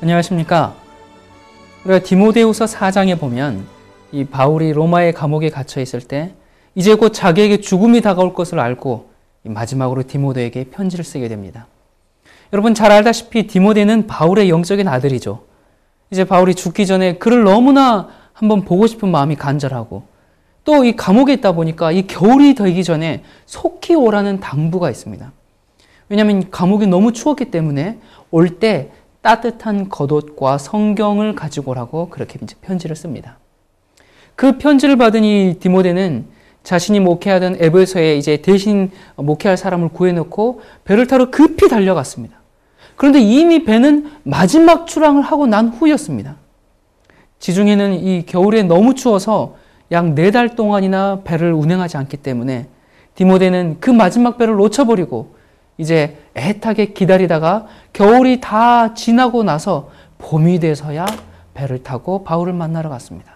안녕하십니까. 우리가 디모데후서 4장에 보면 이 바울이 로마의 감옥에 갇혀 있을 때 이제 곧 자기에게 죽음이 다가올 것을 알고 마지막으로 디모데에게 편지를 쓰게 됩니다. 여러분 잘 알다시피 디모데는 바울의 영적인 아들이죠. 이제 바울이 죽기 전에 그를 너무나 한번 보고 싶은 마음이 간절하고 또 이 감옥에 있다 보니까 이 겨울이 되기 전에 속히 오라는 당부가 있습니다. 왜냐하면 감옥이 너무 추웠기 때문에 올 때 따뜻한 겉옷과 성경을 가지고 오라고 그렇게 이제 편지를 씁니다. 그 편지를 받은 이 디모데는 자신이 목회하던 에베소에 이제 대신 목회할 사람을 구해놓고 배를 타러 급히 달려갔습니다. 그런데 이미 배는 마지막 출항을 하고 난 후였습니다. 지중해는 이 겨울에 너무 추워서 약 4달 동안이나 배를 운행하지 않기 때문에 디모데는 그 마지막 배를 놓쳐버리고 이제 애타게 기다리다가 겨울이 다 지나고 나서 봄이 돼서야 배를 타고 바울을 만나러 갔습니다.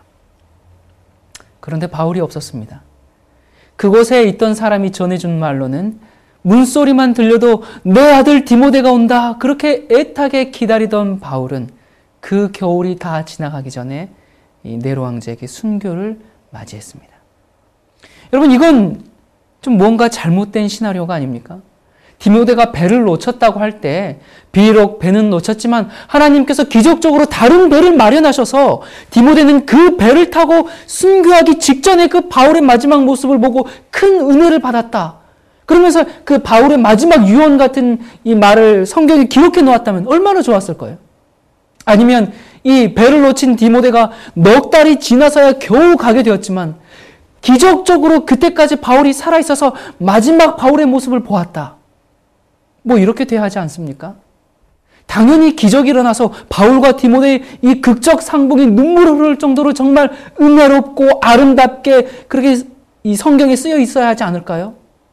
그런데 바울이 없었습니다. 그곳에 있던 사람이 전해준 말로는 문소리만 들려도 내 아들 디모데가 온다. 그렇게 애타게 기다리던 바울은 그 겨울이 다 지나가기 전에 이 네로 왕제에게 순교를 맞이했습니다. 여러분 이건 좀 뭔가 잘못된 시나리오가 아닙니까? 디모데가 배를 놓쳤다고 할 때 비록 배는 놓쳤지만 하나님께서 기적적으로 다른 배를 마련하셔서 디모데는 그 배를 타고 순교하기 직전에 그 바울의 마지막 모습을 보고 큰 은혜를 받았다. 그러면서 그 바울의 마지막 유언 같은 이 말을 성경에 기록해 놓았다면 얼마나 좋았을 거예요. 아니면 이 배를 놓친 디모데가 넉 달이 지나서야 겨우 가게 되었지만 기적적으로 그때까지 바울이 살아있어서 마지막 바울의 모습을 보았다. 뭐 이렇게 돼야 하지 않습니까? 당연히 기적이 일어나서 바울과 디모데의 이 극적 상봉이 눈물을 흐를 정도로 정말 은혜롭고 아름답게 그렇게 이 성경에 쓰여 있어야 하지 않을까요?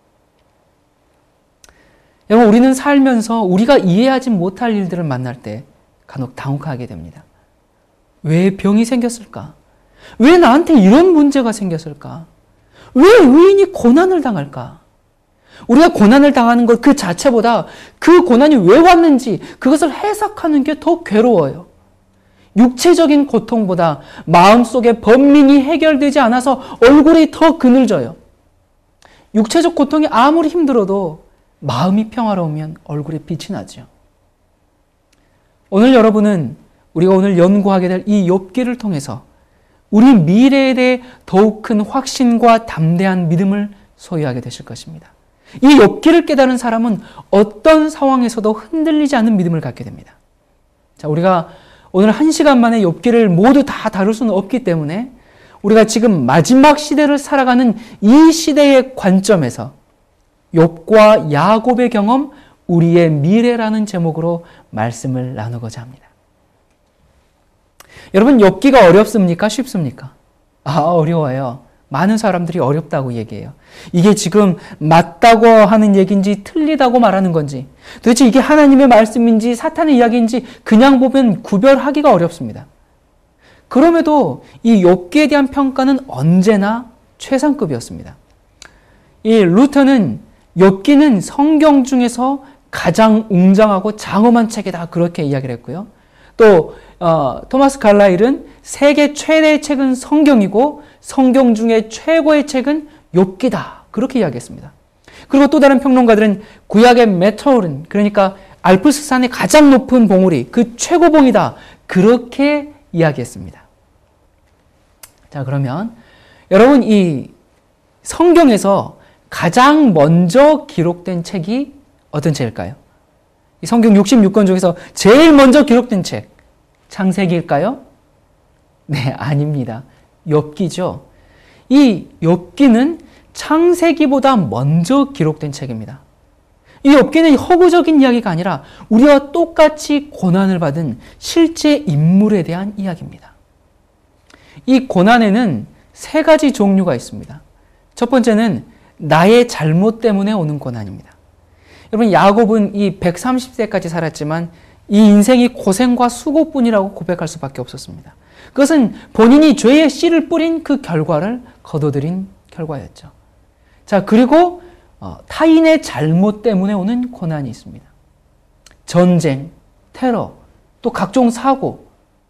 여러분 우리는 살면서 우리가 이해하지 못할 일들을 만날 때 간혹 당혹하게 됩니다. 왜 병이 생겼을까? 왜 나한테 이런 문제가 생겼을까? 왜 의인이 고난을 당할까? 우리가 고난을 당하는 것 그 자체보다 그 고난이 왜 왔는지 그것을 해석하는 게 더 괴로워요. 육체적인 고통보다 마음속의 번민이 해결되지 않아서 얼굴이 더 그늘져요. 육체적 고통이 아무리 힘들어도 마음이 평화로우면 얼굴에 빛이 나죠. 오늘 여러분은 우리가 오늘 연구하게 될 이 욥기를 통해서 우리 미래에 대해 더욱 큰 확신과 담대한 믿음을 소유하게 되실 것입니다. 이 욥기를 깨달은 사람은 어떤 상황에서도 흔들리지 않는 믿음을 갖게 됩니다. 자, 우리가 오늘 1시간 만에 욥기를 모두 다 다룰 수는 없기 때문에 우리가 지금 마지막 시대를 살아가는 이 시대의 관점에서 욥과 야곱의 경험, 우리의 미래라는 제목으로 말씀을 나누고자 합니다. 여러분, 욥기가 어렵습니까? 쉽습니까? 어려워요. 많은 사람들이 어렵다고 얘기해요. 이게 지금 맞다고 하는 얘기인지 틀리다고 말하는 건지 도대체 이게 하나님의 말씀인지 사탄의 이야기인지 그냥 보면 구별하기가 어렵습니다. 그럼에도 이 욥기에 대한 평가는 언제나 최상급이었습니다. 이 루터는 욥기는 성경 중에서 가장 웅장하고 장엄한 책이다 그렇게 이야기를 했고요. 또 토마스 칼라일은 세계 최대의 책은 성경이고 성경 중에 최고의 책은 욥기다 그렇게 이야기했습니다. 그리고 또 다른 평론가들은 구약의 메테오른 그러니까 알프스산의 가장 높은 봉우리 그 최고봉이다 그렇게 이야기했습니다. 자 그러면 여러분 이 성경에서 가장 먼저 기록된 책이 어떤 책일까요? 이 성경 66권 중에서 제일 먼저 기록된 책 창세기일까요? 네, 아닙니다. 욥기죠. 이 욥기는 창세기보다 먼저 기록된 책입니다. 이 욥기는 허구적인 이야기가 아니라 우리와 똑같이 고난을 받은 실제 인물에 대한 이야기입니다. 이 고난에는 3가지 종류가 있습니다. 첫 번째는 나의 잘못 때문에 오는 고난입니다. 여러분 야곱은 이 130세까지 살았지만 이 인생이 고생과 수고뿐이라고 고백할 수밖에 없었습니다. 그것은 본인이 죄의 씨를 뿌린 그 결과를 거둬들인 결과였죠. 자, 그리고 타인의 잘못 때문에 오는 고난이 있습니다. 전쟁, 테러, 또 각종 사고,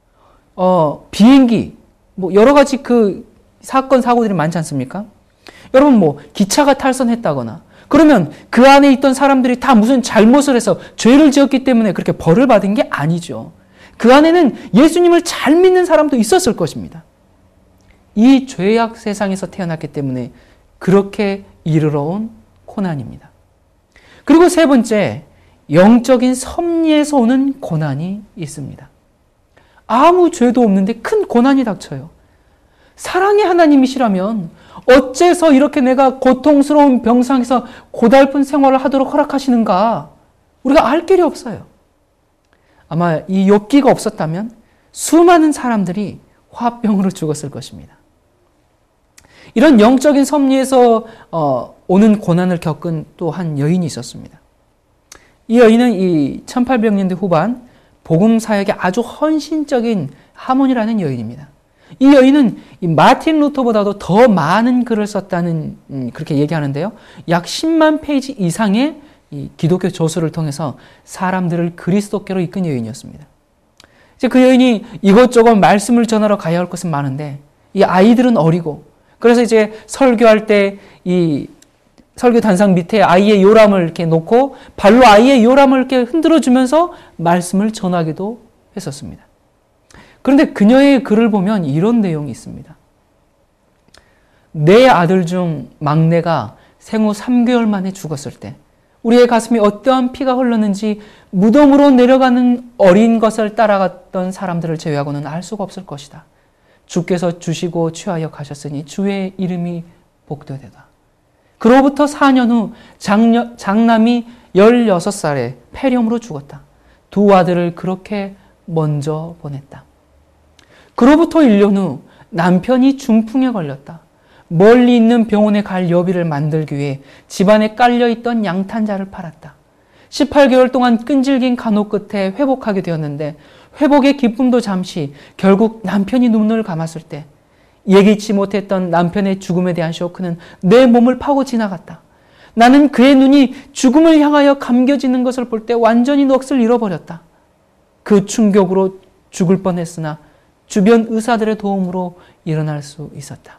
비행기, 뭐 여러 가지 그 사건, 사고들이 많지 않습니까? 여러분 뭐 기차가 탈선했다거나 그러면 그 안에 있던 사람들이 다 무슨 잘못을 해서 죄를 지었기 때문에 그렇게 벌을 받은 게 아니죠. 그 안에는 예수님을 잘 믿는 사람도 있었을 것입니다. 이 죄악 세상에서 태어났기 때문에 그렇게 이르러 온 고난입니다. 그리고 세 번째, 영적인 섭리에서 오는 고난이 있습니다. 아무 죄도 없는데 큰 고난이 닥쳐요. 사랑의 하나님이시라면 어째서 이렇게 내가 고통스러운 병상에서 고달픈 생활을 하도록 허락하시는가? 우리가 알 길이 없어요. 아마 이 욥기가 없었다면 수많은 사람들이 화병으로 죽었을 것입니다. 이런 영적인 섭리에서 오는 고난을 겪은 또 한 여인이 있었습니다. 이 여인은 이 1800년대 후반 복음 사역에 아주 헌신적인 하모니라는 여인입니다. 이 여인은 이 마틴 루터보다도 더 많은 글을 썼다는 그렇게 얘기하는데요. 약 10만 페이지 이상의 이 기독교 저서를 통해서 사람들을 그리스도께로 이끈 여인이었습니다. 이제 그 여인이 이것저것 말씀을 전하러 가야 할 것은 많은데 이 아이들은 어리고 그래서 이제 설교할 때 이 설교 단상 밑에 아이의 요람을 이렇게 놓고 발로 아이의 요람을 이렇게 흔들어 주면서 말씀을 전하기도 했었습니다. 그런데 그녀의 글을 보면 이런 내용이 있습니다. 내 아들 중 막내가 생후 3개월 만에 죽었을 때 우리의 가슴에 어떠한 피가 흘렀는지 무덤으로 내려가는 어린 것을 따라갔던 사람들을 제외하고는 알 수가 없을 것이다. 주께서 주시고 취하여 가셨으니 주의 이름이 복되되다. 그로부터 4년 후 장남이 16살에 폐렴으로 죽었다. 두 아들을 그렇게 먼저 보냈다. 그로부터 1년 후 남편이 중풍에 걸렸다. 멀리 있는 병원에 갈 여비를 만들기 위해 집안에 깔려있던 양탄자를 팔았다. 18개월 동안 끈질긴 간호 끝에 회복하게 되었는데 회복의 기쁨도 잠시 결국 남편이 눈을 감았을 때 예기치 못했던 남편의 죽음에 대한 쇼크는 내 몸을 파고 지나갔다. 나는 그의 눈이 죽음을 향하여 감겨지는 것을 볼 때 완전히 넋을 잃어버렸다. 그 충격으로 죽을 뻔했으나 주변 의사들의 도움으로 일어날 수 있었다.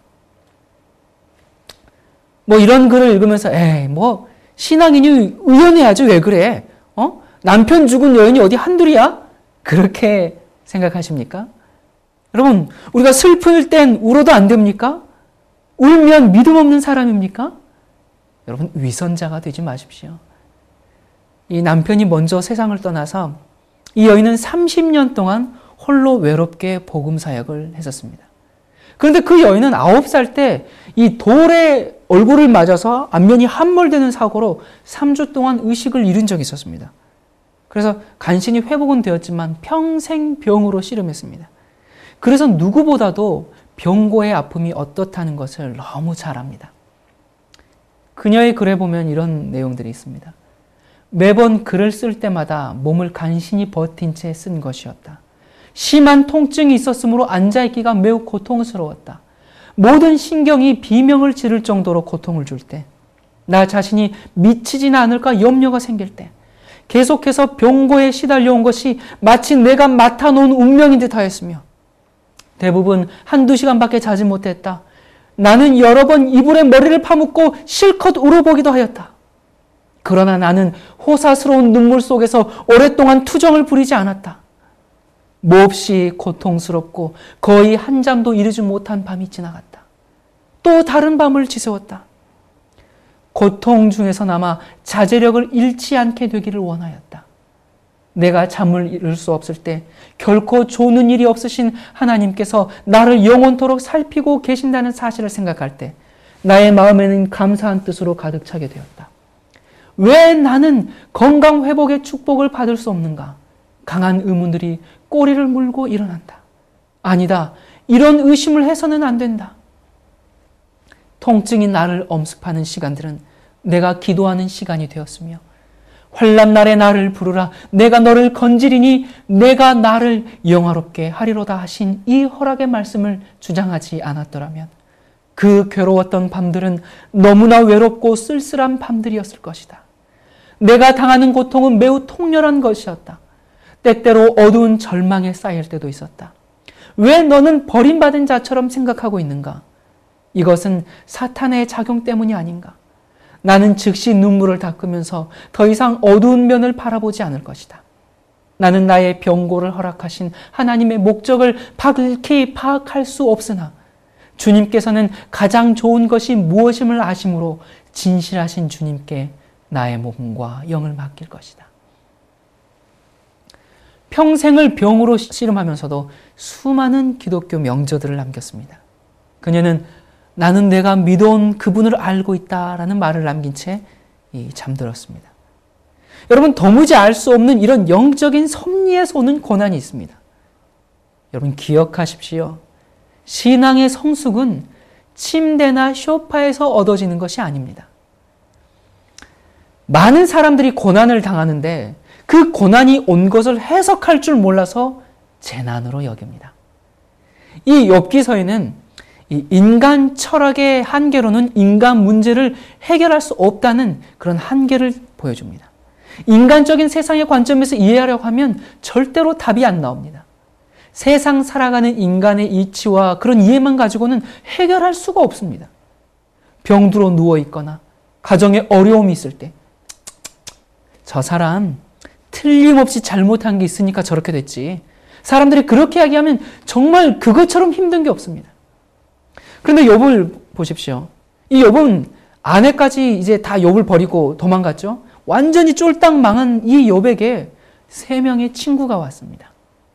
뭐 이런 글을 읽으면서 뭐 신앙인이 의연해야지 왜 그래? 남편 죽은 여인이 어디 한둘이야? 그렇게 생각하십니까? 여러분, 우리가 슬플 땐 울어도 안 됩니까? 울면 믿음 없는 사람입니까? 여러분, 위선자가 되지 마십시오. 이 남편이 먼저 세상을 떠나서 이 여인은 30년 동안 홀로 외롭게 복음 사역을 했었습니다. 그런데 그 여인은 9살 때 이 돌에 얼굴을 맞아서 안면이 함몰되는 사고로 3주 동안 의식을 잃은 적이 있었습니다. 그래서 간신히 회복은 되었지만 평생 병으로 씨름했습니다. 그래서 누구보다도 병고의 아픔이 어떻다는 것을 너무 잘 압니다. 그녀의 글에 보면 이런 내용들이 있습니다. 매번 글을 쓸 때마다 몸을 간신히 버틴 채 쓴 것이었다. 심한 통증이 있었으므로 앉아있기가 매우 고통스러웠다. 모든 신경이 비명을 지를 정도로 고통을 줄 때, 나 자신이 미치지는 않을까 염려가 생길 때, 계속해서 병고에 시달려온 것이 마치 내가 맡아놓은 운명인 듯 하였으며 대부분 한두 시간밖에 자지 못했다. 나는 여러 번 이불에 머리를 파묻고 실컷 울어보기도 하였다. 그러나 나는 호사스러운 눈물 속에서 오랫동안 투정을 부리지 않았다. 몹시 고통스럽고 거의 한잠도 이루지 못한 밤이 지나갔다. 또 다른 밤을 지새웠다. 고통 중에서나마 자제력을 잃지 않게 되기를 원하였다. 내가 잠을 이룰 수 없을 때 결코 조는 일이 없으신 하나님께서 나를 영원토록 살피고 계신다는 사실을 생각할 때 나의 마음에는 감사한 뜻으로 가득 차게 되었다. 왜 나는 건강 회복의 축복을 받을 수 없는가? 강한 의문들이 꼬리를 물고 일어난다. 아니다. 이런 의심을 해서는 안 된다. 통증이 나를 엄습하는 시간들은 내가 기도하는 시간이 되었으며 환난날에 나를 부르라. 내가 너를 건지리니 내가 나를 영화롭게 하리로다 하신 이 허락의 말씀을 주장하지 않았더라면 그 괴로웠던 밤들은 너무나 외롭고 쓸쓸한 밤들이었을 것이다. 내가 당하는 고통은 매우 통렬한 것이었다. 때때로 어두운 절망에 쌓일 때도 있었다. 왜 너는 버림받은 자처럼 생각하고 있는가? 이것은 사탄의 작용 때문이 아닌가? 나는 즉시 눈물을 닦으면서 더 이상 어두운 면을 바라보지 않을 것이다. 나는 나의 병고를 허락하신 하나님의 목적을 밝히 파악할 수 없으나 주님께서는 가장 좋은 것이 무엇임을 아심으로 진실하신 주님께 나의 몸과 영을 맡길 것이다. 평생을 병으로 씨름하면서도 수많은 기독교 명저들을 남겼습니다. 그녀는 나는 내가 믿어온 그분을 알고 있다라는 말을 남긴 채 잠들었습니다. 여러분, 도무지 알 수 없는 이런 영적인 섭리에서 오는 고난이 있습니다. 여러분 기억하십시오. 신앙의 성숙은 침대나 소파에서 얻어지는 것이 아닙니다. 많은 사람들이 고난을 당하는데 그 고난이 온 것을 해석할 줄 몰라서 재난으로 여깁니다. 이 욥기서에는 이 인간 철학의 한계로는 인간 문제를 해결할 수 없다는 그런 한계를 보여줍니다. 인간적인 세상의 관점에서 이해하려고 하면 절대로 답이 안 나옵니다. 세상 살아가는 인간의 이치와 그런 이해만 가지고는 해결할 수가 없습니다. 병들어 누워있거나 가정에 어려움이 있을 때 저 사람 틀림없이 잘못한 게 있으니까 저렇게 됐지. 사람들이 그렇게 이야기하면 정말 그것처럼 힘든 게 없습니다. 그런데 욥을 보십시오. 이 욥은 아내까지 이제 다 욥을 버리고 도망갔죠. 완전히 쫄딱 망한 이 욥에게 3명의 친구가 왔습니다.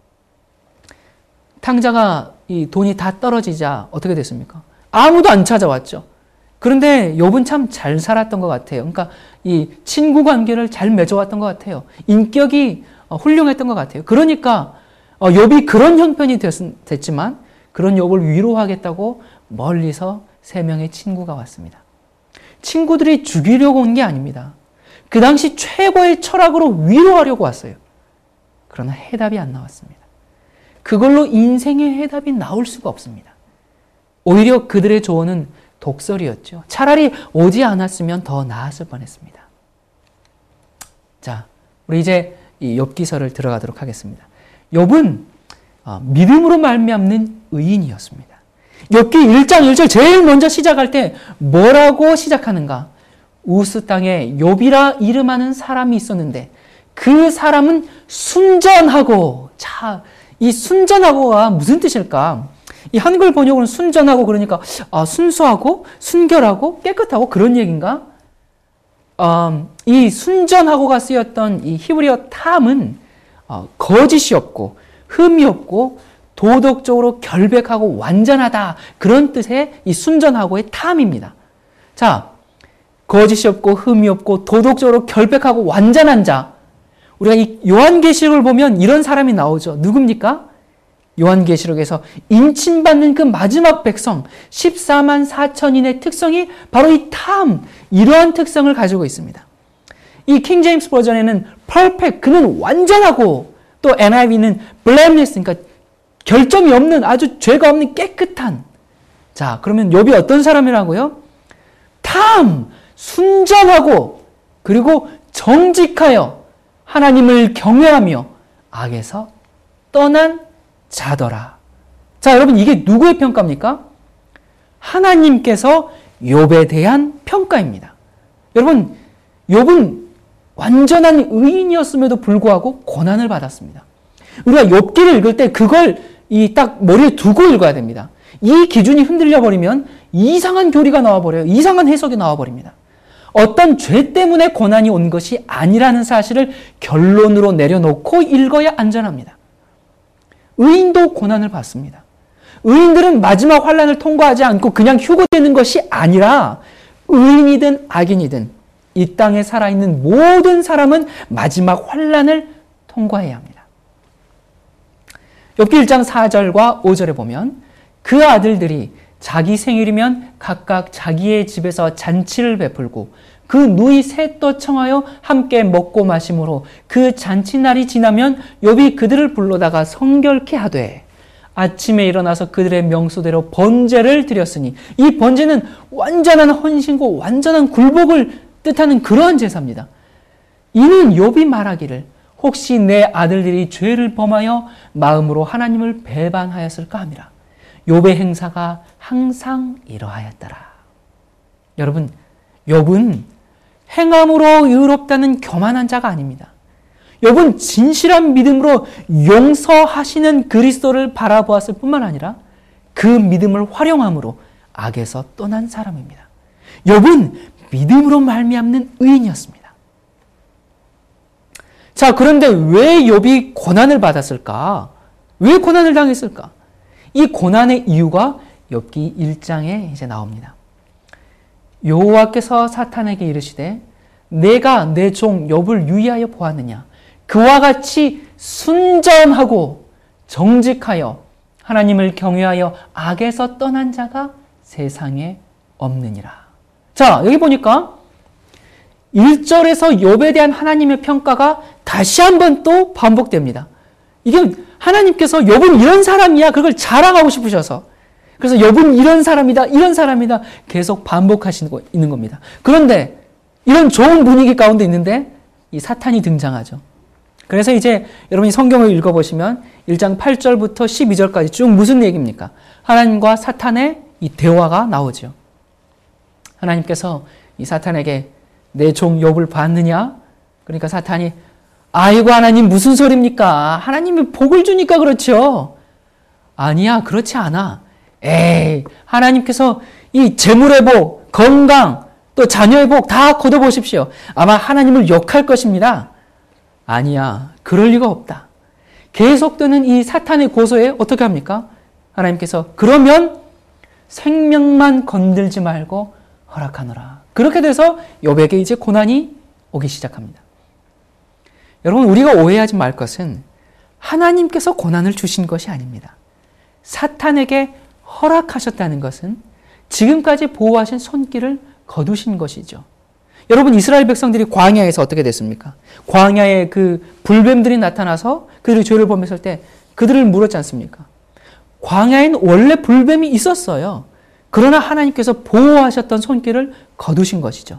탕자가 이 돈이 다 떨어지자 어떻게 됐습니까? 아무도 안 찾아왔죠. 그런데 욥은 참 잘 살았던 것 같아요. 그러니까 이 친구 관계를 잘 맺어왔던 것 같아요. 인격이 훌륭했던 것 같아요. 그러니까 욥이 그런 형편이 됐지만 그런 욥을 위로하겠다고 멀리서 3명의 친구가 왔습니다. 친구들이 죽이려고 온 게 아닙니다. 그 당시 최고의 철학으로 위로하려고 왔어요. 그러나 해답이 안 나왔습니다. 그걸로 인생의 해답이 나올 수가 없습니다. 오히려 그들의 조언은 독설이었죠. 차라리 오지 않았으면 더 나았을 뻔했습니다. 자, 우리 이제 이 욥기서를 들어가도록 하겠습니다. 욥은 믿음으로 말미암는 의인이었습니다. 욥기 1장 1절 제일 먼저 시작할 때 뭐라고 시작하는가? 우스 땅에 욥이라 이름하는 사람이 있었는데 그 사람은 순전하고, 자, 이 순전하고가 무슨 뜻일까? 이 한글 번역으로는 순전하고 그러니까 순수하고 순결하고 깨끗하고 그런 얘기인가? 이 순전하고가 쓰였던 이 히브리어 탐은 거짓이 없고 흠이 없고 도덕적으로 결백하고 완전하다, 그런 뜻의 이 순전하고의 탐입니다. 자, 거짓이 없고 흠이 없고 도덕적으로 결백하고 완전한 자, 우리가 이 요한계시록을 보면 이런 사람이 나오죠. 누굽니까? 요한계시록에서 인침받는 그 마지막 백성 14만 4천인의 특성이 바로 이 탐, 이러한 특성을 가지고 있습니다. 이 킹제임스 버전에는 perfect, 그는 완전하고, 또 NIV는 blameless, 그러니까 결점이 없는, 아주 죄가 없는 깨끗한. 자, 그러면 욥이 어떤 사람이라고요? 탐, 순전하고 그리고 정직하여 하나님을 경외하며 악에서 떠난 자더라. 자, 여러분, 이게 누구의 평가입니까? 하나님께서 욥에 대한 평가입니다. 여러분, 욥은 완전한 의인이었음에도 불구하고 고난을 받았습니다. 우리가 욥기를 읽을 때 그걸 딱 머리에 두고 읽어야 됩니다. 이 기준이 흔들려 버리면 이상한 교리가 나와버려요. 이상한 해석이 나와버립니다. 어떤 죄 때문에 고난이 온 것이 아니라는 사실을 결론으로 내려놓고 읽어야 안전합니다. 의인도 고난을 받습니다. 의인들은 마지막 환난을 통과하지 않고 그냥 휴고되는 것이 아니라 의인이든 악인이든 이 땅에 살아있는 모든 사람은 마지막 환난을 통과해야 합니다. 욥기 1장 4절과 5절에 보면 그 아들들이 자기 생일이면 각각 자기의 집에서 잔치를 베풀고 그 누이 셋도 청하여 함께 먹고 마심으로 그 잔치날이 지나면 욥이 그들을 불러다가 성결케 하되 아침에 일어나서 그들의 명수대로 번제를 드렸으니, 이 번제는 완전한 헌신과 완전한 굴복을 뜻하는 그러한 제사입니다. 이는 욥이 말하기를 혹시 내 아들들이 죄를 범하여 마음으로 하나님을 배반하였을까 함이라. 욥의 행사가 항상 이러하였더라. 여러분, 욥은 행함으로 의롭다는 교만한 자가 아닙니다. 욥은 진실한 믿음으로 용서하시는 그리스도를 바라보았을 뿐만 아니라 그 믿음을 활용함으로 악에서 떠난 사람입니다. 욥은 믿음으로 말미암는 의인이었습니다. 자, 그런데 왜 욥이 고난을 받았을까? 왜 고난을 당했을까? 이 고난의 이유가 욥기 1장에 이제 나옵니다. 여호와께서 사탄에게 이르시되 내가 내 종 욥을 유의하여 보았느냐? 그와 같이 순전하고 정직하여 하나님을 경외하여 악에서 떠난 자가 세상에 없느니라. 자, 여기 보니까 1절에서 욥에 대한 하나님의 평가가 다시 한번 또 반복됩니다. 이게 하나님께서 욥은 이런 사람이야, 그걸 자랑하고 싶으셔서, 그래서 욥은 이런 사람이다, 이런 사람이다 계속 반복하시고 있는 겁니다. 그런데 이런 좋은 분위기 가운데 있는데 이 사탄이 등장하죠. 그래서 이제 여러분이 성경을 읽어보시면 1장 8절부터 12절까지 쭉 무슨 얘기입니까? 하나님과 사탄의 이 대화가 나오죠. 하나님께서 이 사탄에게 내 종 욥을 봤느냐? 그러니까 사탄이 아이고 하나님 무슨 소리입니까? 하나님이 복을 주니까 그렇죠. 아니야, 그렇지 않아. 에이, 하나님께서 이 재물의 복, 건강, 또 자녀의 복 다 거둬보십시오. 아마 하나님을 욕할 것입니다. 아니야, 그럴 리가 없다. 계속되는 이 사탄의 고소에 어떻게 합니까? 하나님께서 그러면 생명만 건들지 말고 허락하노라. 그렇게 돼서 욥에게 이제 고난이 오기 시작합니다. 여러분, 우리가 오해하지 말 것은 하나님께서 고난을 주신 것이 아닙니다. 사탄에게 허락하셨다는 것은 지금까지 보호하신 손길을 거두신 것이죠. 여러분, 이스라엘 백성들이 광야에서 어떻게 됐습니까? 광야에 그 불뱀들이 나타나서 그들이 죄를 범했을 때 그들을 물었지 않습니까? 광야에는 원래 불뱀이 있었어요. 그러나 하나님께서 보호하셨던 손길을 거두신 것이죠.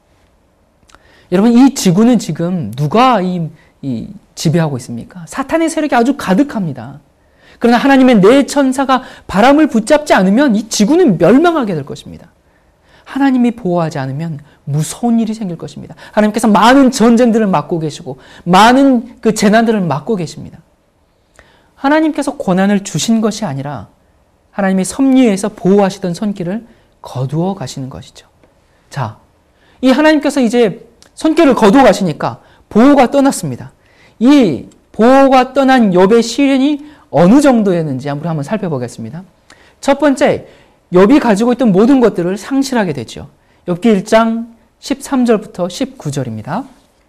여러분, 이 지구는 지금 누가 지배하고 있습니까? 사탄의 세력이 아주 가득합니다. 그러나 하나님의 내 천사가 바람을 붙잡지 않으면 이 지구는 멸망하게 될 것입니다. 하나님이 보호하지 않으면 무서운 일이 생길 것입니다. 하나님께서 많은 전쟁들을 막고 계시고 많은 그 재난들을 막고 계십니다. 하나님께서 고난을 주신 것이 아니라 하나님의 섭리에서 보호하시던 손길을 거두어 가시는 것이죠. 자, 이 하나님께서 이제 손길을 거두어 가시니까 보호가 떠났습니다. 이 보호가 떠난 욥의 시련이 어느 정도였는지 한번 살펴보겠습니다. 첫 번째, 욥이 가지고 있던 모든 것들을 상실하게 되죠. 욥기 1장 13절부터 19절입니다.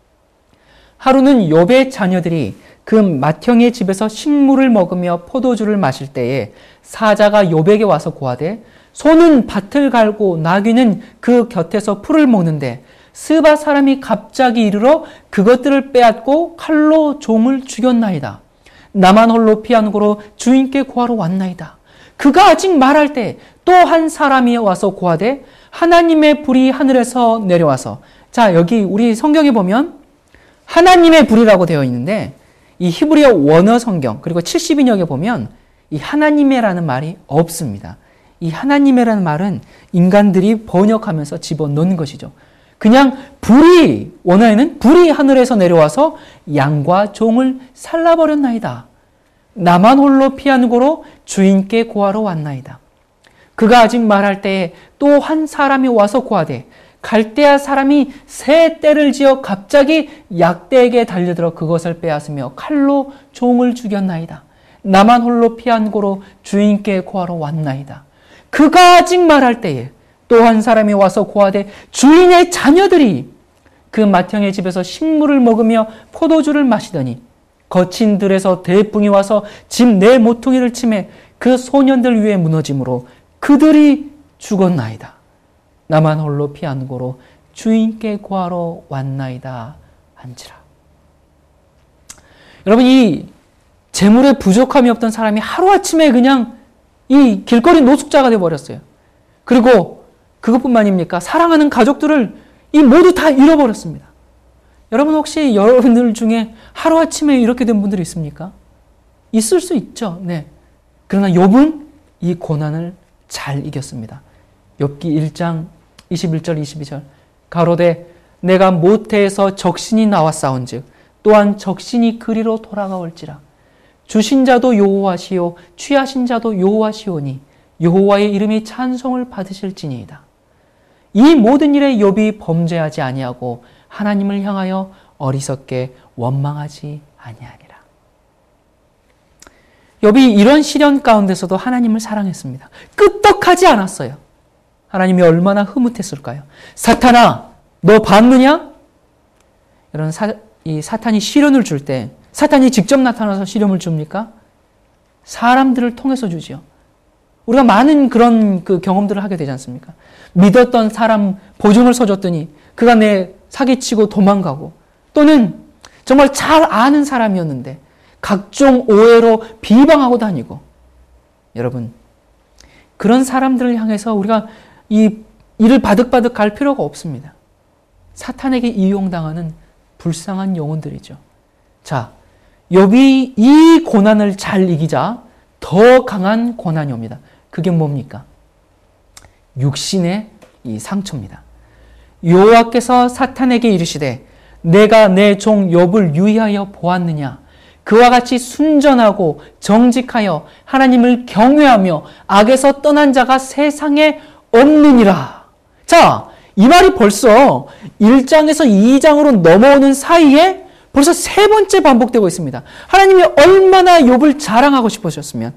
하루는 욥의 자녀들이 그 맏형의 집에서 식물을 먹으며 포도주를 마실 때에 사자가 욥에게 와서 고하되 소는 밭을 갈고 나귀는 그 곁에서 풀을 먹는데 스바 사람이 갑자기 이르러 그것들을 빼앗고 칼로 종을 죽였나이다. 나만 홀로 피한 고로 주인께 고하러 왔나이다. 그가 아직 말할 때 또 한 사람이 와서 고하되 하나님의 불이 하늘에서 내려와서, 자, 여기 우리 성경에 보면 하나님의 불이라고 되어 있는데 이 히브리어 원어 성경 그리고 70인역에 보면 이 하나님의라는 말이 없습니다. 이 하나님의라는 말은 인간들이 번역하면서 집어넣는 것이죠. 그냥 불이, 원어에는 불이 하늘에서 내려와서 양과 종을 살라버렸나이다. 나만 홀로 피한 고로 주인께 고하러 왔나이다. 그가 아직 말할 때에 또 한 사람이 와서 고하되 갈대아 사람이 새 떼를 지어 갑자기 약대에게 달려들어 그것을 빼앗으며 칼로 종을 죽였나이다. 나만 홀로 피한 고로 주인께 고하러 왔나이다. 그가 아직 말할 때에 또 한 사람이 와서 고하되 주인의 자녀들이 그 맏형의 집에서 식물을 먹으며 포도주를 마시더니 거친 들에서 대풍이 와서 집 내 모퉁이를 치매 그 소년들 위에 무너짐으로 그들이 죽었나이다. 나만 홀로 피한 고로 주인께 구하러 왔나이다 한지라. 여러분, 이 재물에 부족함이 없던 사람이 하루아침에 그냥 이 길거리 노숙자가 되어버렸어요. 그리고 그것뿐만입니까? 사랑하는 가족들을 이 모두 다 잃어버렸습니다. 여러분 혹시 여러분들 중에 하루아침에 이렇게 된 분들이 있습니까? 있을 수 있죠. 네. 그러나 욥은 이 고난을 잘 이겼습니다. 욥기 1장 21절 22절 가로되 내가 모태에서 적신이 나왔사온즉 또한 적신이 그리로 돌아가올지라. 주신 자도 여호와시요 취하신 자도 여호와시오니 여호와의 이름이 찬송을 받으실지니이다. 이 모든 일에 욥이 범죄하지 아니하고 하나님을 향하여 어리석게 원망하지 아니하니라. 욥이 이런 시련 가운데서도 하나님을 사랑했습니다. 끄떡하지 않았어요. 하나님이 얼마나 흐뭇했을까요? 사탄아, 너 봤느냐? 이런 사탄이 시련을 줄 때 사탄이 직접 나타나서 시련을 줍니까? 사람들을 통해서 주지요. 우리가 많은 그런 경험들을 하게 되지 않습니까? 믿었던 사람 보증을 서줬더니 그가 내 사기치고 도망가고, 또는 정말 잘 아는 사람이었는데 각종 오해로 비방하고 다니고. 여러분, 그런 사람들을 향해서 우리가 이를 바득바득 갈 필요가 없습니다. 사탄에게 이용당하는 불쌍한 영혼들이죠. 자, 욥이 이 고난을 잘 이기자 더 강한 고난이 옵니다. 그게 뭡니까? 육신의 이 상처입니다. 여호와께서 사탄에게 이르시되 내가 내 종 욥을 유의하여 보았느냐? 그와 같이 순전하고 정직하여 하나님을 경외하며 악에서 떠난 자가 세상에 없느니라. 자, 이 말이 벌써 1장에서 2장으로 넘어오는 사이에 벌써 세 번째 반복되고 있습니다. 하나님이 얼마나 욥을 자랑하고 싶으셨으면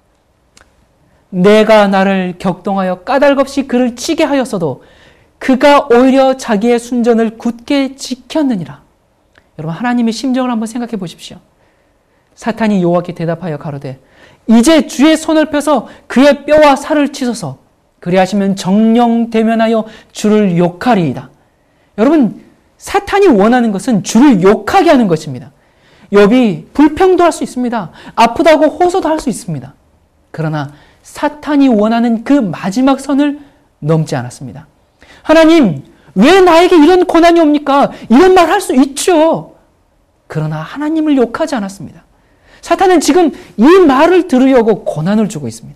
내가 나를 격동하여 까닭없이 그를 치게 하였어도 그가 오히려 자기의 순전을 굳게 지켰느니라. 여러분, 하나님의 심정을 한번 생각해 보십시오. 사탄이 여호와께 대답하여 가로되 이제 주의 손을 펴서 그의 뼈와 살을 치소서 그리하시면 정령 대면하여 주를 욕하리이다. 여러분, 사탄이 원하는 것은 주를 욕하게 하는 것입니다. 욥이 불평도 할 수 있습니다. 아프다고 호소도 할 수 있습니다. 그러나 사탄이 원하는 그 마지막 선을 넘지 않았습니다. 하나님, 왜 나에게 이런 고난이 옵니까? 이런 말 할 수 있죠. 그러나 하나님을 욕하지 않았습니다. 사탄은 지금 이 말을 들으려고 고난을 주고 있습니다.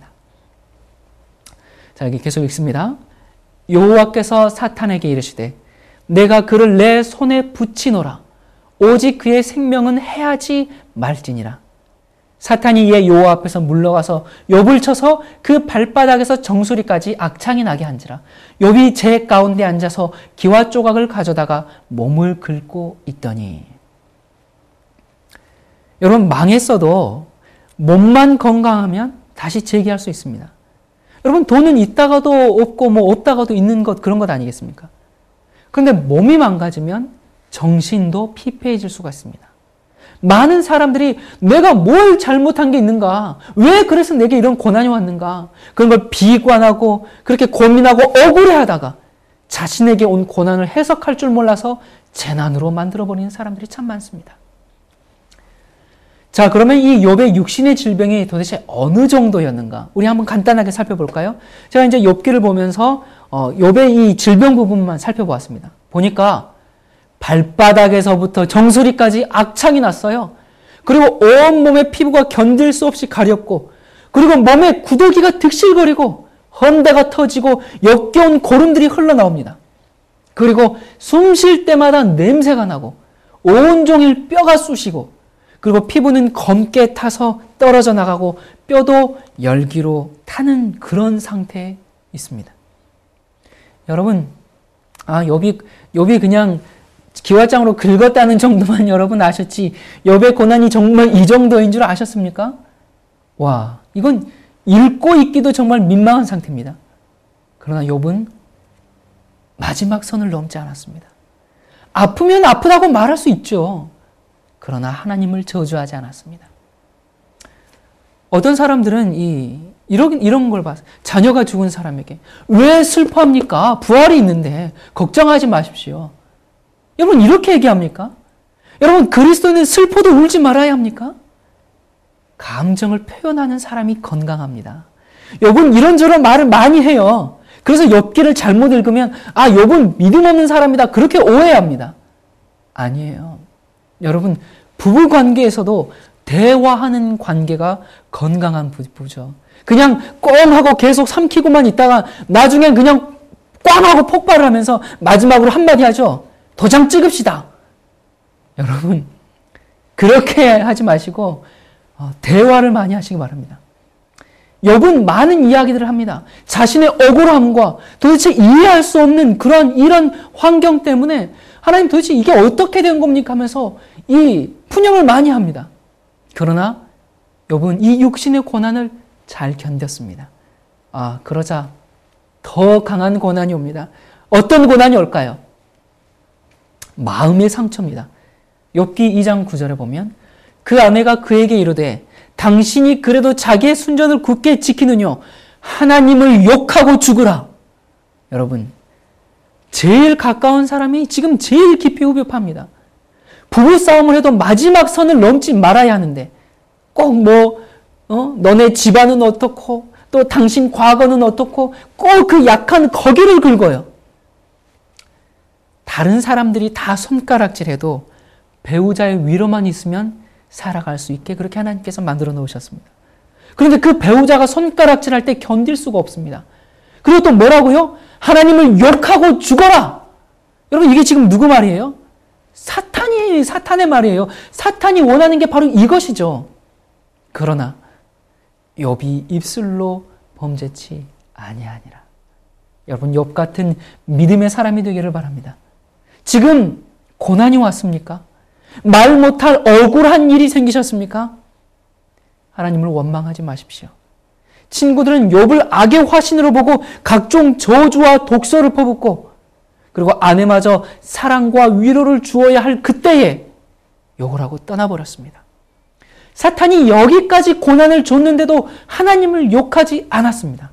자, 여기 계속 읽습니다. 여호와께서 사탄에게 이르시되 내가 그를 내 손에 붙이노라. 오직 그의 생명은 해하지 말지니라. 사탄이 이에 여호와 앞에서 물러가서 욥을 쳐서 그 발바닥에서 정수리까지 악창이 나게 한지라. 욥이 제 가운데 앉아서 기와 조각을 가져다가 몸을 긁고 있더니. 여러분, 망했어도 몸만 건강하면 다시 재기할 수 있습니다. 여러분, 돈은 있다가도 없고 없다가도 있는 것, 그런 것 아니겠습니까? 그런데 몸이 망가지면 정신도 피폐해질 수가 있습니다. 많은 사람들이 내가 뭘 잘못한 게 있는가? 왜 그래서 내게 이런 고난이 왔는가? 그런 걸 비관하고 그렇게 고민하고 억울해하다가 자신에게 온 고난을 해석할 줄 몰라서 재난으로 만들어버리는 사람들이 참 많습니다. 자, 그러면 이 욥의 육신의 질병이 도대체 어느 정도였는가? 우리 한번 간단하게 살펴볼까요? 제가 이제 욥기를 보면서 욥의 이 질병 부분만 살펴보았습니다. 보니까 발바닥에서부터 정수리까지 악창이 났어요. 그리고 온몸의 피부가 견딜 수 없이 가렵고, 그리고 몸에 구더기가 득실거리고 헌대가 터지고 역겨운 고름들이 흘러나옵니다. 그리고 숨 쉴 때마다 냄새가 나고 온종일 뼈가 쑤시고, 그리고 피부는 검게 타서 떨어져 나가고 뼈도 열기로 타는 그런 상태에 있습니다. 여러분, 욥이 그냥 기와장으로 긁었다는 정도만 여러분 아셨지, 욥의 고난이 정말 이 정도인 줄 아셨습니까? 와, 이건 읽고 있기도 정말 민망한 상태입니다. 그러나 욥은 마지막 선을 넘지 않았습니다. 아프면 아프다고 말할 수 있죠. 그러나 하나님을 저주하지 않았습니다. 어떤 사람들은 이런 걸 봐서 자녀가 죽은 사람에게 왜 슬퍼합니까? 부활이 있는데 걱정하지 마십시오. 여러분, 이렇게 얘기합니까? 여러분, 그리스도인은 슬퍼도 울지 말아야 합니까? 감정을 표현하는 사람이 건강합니다. 욥은 이런저런 말을 많이 해요. 그래서 욥기를 잘못 읽으면 욥은 믿음 없는 사람이다, 그렇게 오해합니다. 아니에요. 여러분, 부부 관계에서도 대화하는 관계가 건강한 부부죠. 그냥 꽁 하고 계속 삼키고만 있다가 나중엔 그냥 꽝 하고 폭발을 하면서 마지막으로 한마디 하죠. 도장 찍읍시다. 여러분, 그렇게 하지 마시고 대화를 많이 하시기 바랍니다. 욥은 많은 이야기들을 합니다. 자신의 억울함과 도대체 이해할 수 없는 이런 환경 때문에 하나님 도대체 이게 어떻게 된 겁니까 하면서 이 푸념을 많이 합니다. 그러나 욥은 이 육신의 고난을 잘 견뎠습니다. 그러자 더 강한 고난이 옵니다. 어떤 고난이 올까요? 마음의 상처입니다. 욥기 2장 9절에 보면 그 아내가 그에게 이르되 당신이 그래도 자기의 순전을 굳게 지키느뇨 하나님을 욕하고 죽으라. 여러분, 제일 가까운 사람이 지금 제일 깊이 후벼팝니다. 부부싸움을 해도 마지막 선을 넘지 말아야 하는데 꼭 너네 집안은 어떻고 또 당신 과거는 어떻고 꼭 그 약한 거기를 긁어요. 다른 사람들이 다 손가락질해도 배우자의 위로만 있으면 살아갈 수 있게 그렇게 하나님께서 만들어 놓으셨습니다. 그런데 그 배우자가 손가락질할 때 견딜 수가 없습니다. 그리고 또 뭐라고요? 하나님을 욕하고 죽어라! 여러분, 이게 지금 누구 말이에요? 사탄의 말이에요. 사탄이 원하는 게 바로 이것이죠. 그러나 욥이 입술로 범죄치 아니하니라. 여러분, 욥 같은 믿음의 사람이 되기를 바랍니다. 지금 고난이 왔습니까? 말 못할 억울한 일이 생기셨습니까? 하나님을 원망하지 마십시오. 친구들은 욥을 악의 화신으로 보고 각종 저주와 독소를 퍼붓고 그리고 아내마저 사랑과 위로를 주어야 할 그때에 욕을 하고 떠나버렸습니다. 사탄이 여기까지 고난을 줬는데도 하나님을 욕하지 않았습니다.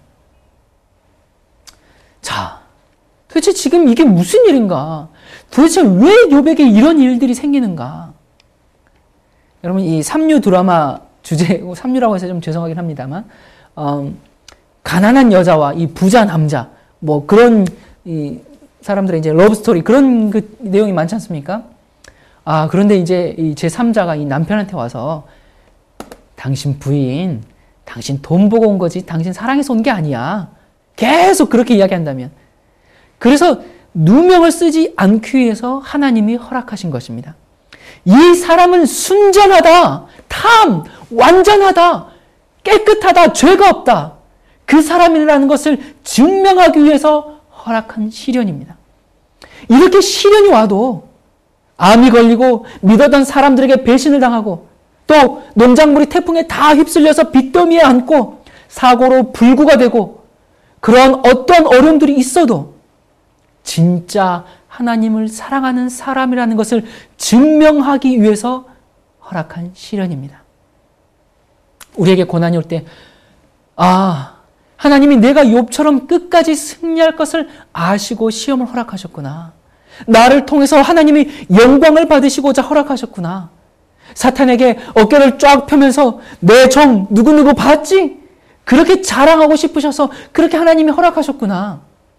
자, 도대체 지금 이게 무슨 일인가? 도대체 왜 욥에게 이런 일들이 생기는가? 여러분, 이 삼류 드라마 주제, 삼류라고 해서 좀 죄송하긴 합니다만, 가난한 여자와 이 부자 남자, 그런 이 사람들의 이제 러브스토리, 그런 그 내용이 많지 않습니까? 그런데 이제 이 제3자가 이 남편한테 와서 당신 부인, 당신 돈 보고 온 거지, 당신 사랑해서 온 게 아니야. 계속 그렇게 이야기한다면. 그래서 누명을 쓰지 않기 위해서 하나님이 허락하신 것입니다. 이 사람은 순전하다, 완전하다, 깨끗하다, 죄가 없다. 그 사람이라는 것을 증명하기 위해서 허락한 시련입니다. 이렇게 시련이 와도 암이 걸리고 믿었던 사람들에게 배신을 당하고 또 농작물이 태풍에 다 휩쓸려서 빚더미에 앉고 사고로 불구가 되고 그런 어떤 어려움들이 있어도 진짜 하나님을 사랑하는 사람이라는 것을 증명하기 위해서 허락한 시련입니다. 우리에게 고난이 올 때, 하나님이 내가 욥처럼 끝까지 승리할 것을 아시고 시험을 허락하셨구나. 나를 통해서 하나님이 영광을 받으시고자 허락하셨구나. 사탄에게 어깨를 쫙 펴면서 내 종 누구누구 봤지? 그렇게 자랑하고 싶으셔서 그렇게 하나님이 허락하셨구나.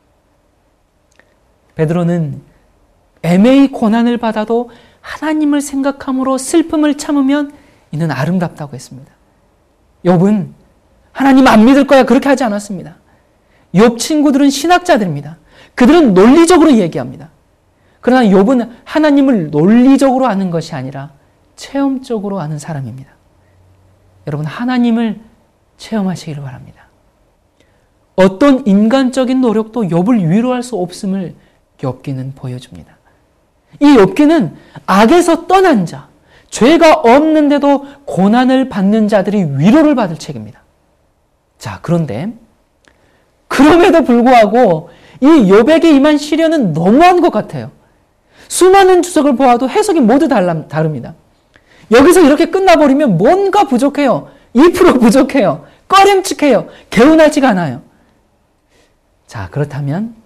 베드로는 애매히 고난을 받아도 하나님을 생각함으로 슬픔을 참으면 이는 아름답다고 했습니다. 욥은 하나님 안 믿을 거야 그렇게 하지 않았습니다. 욥 친구들은 신학자들입니다. 그들은 논리적으로 얘기합니다. 그러나 욥은 하나님을 논리적으로 아는 것이 아니라 체험적으로 아는 사람입니다. 여러분, 하나님을 체험하시기를 바랍니다. 어떤 인간적인 노력도 욥을 위로할 수 없음을 욥기는 보여줍니다. 이 욥기는 악에서 떠난 자, 죄가 없는데도 고난을 받는 자들이 위로를 받을 책입니다. 자, 그런데 그럼에도 불구하고 이 욥에게 임한 시련은 너무한 것 같아요. 수많은 주석을 보아도 해석이 모두 다릅니다. 여기서 이렇게 끝나버리면 뭔가 부족해요. 2% 부족해요. 꺼림칙해요. 개운하지가 않아요. 자, 그렇다면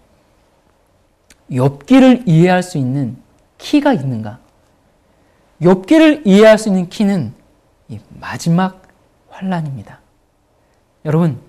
욥기를 이해할 수 있는 키가 있는가? 욥기를 이해할 수 있는 키는 이 마지막 환난입니다. 여러분,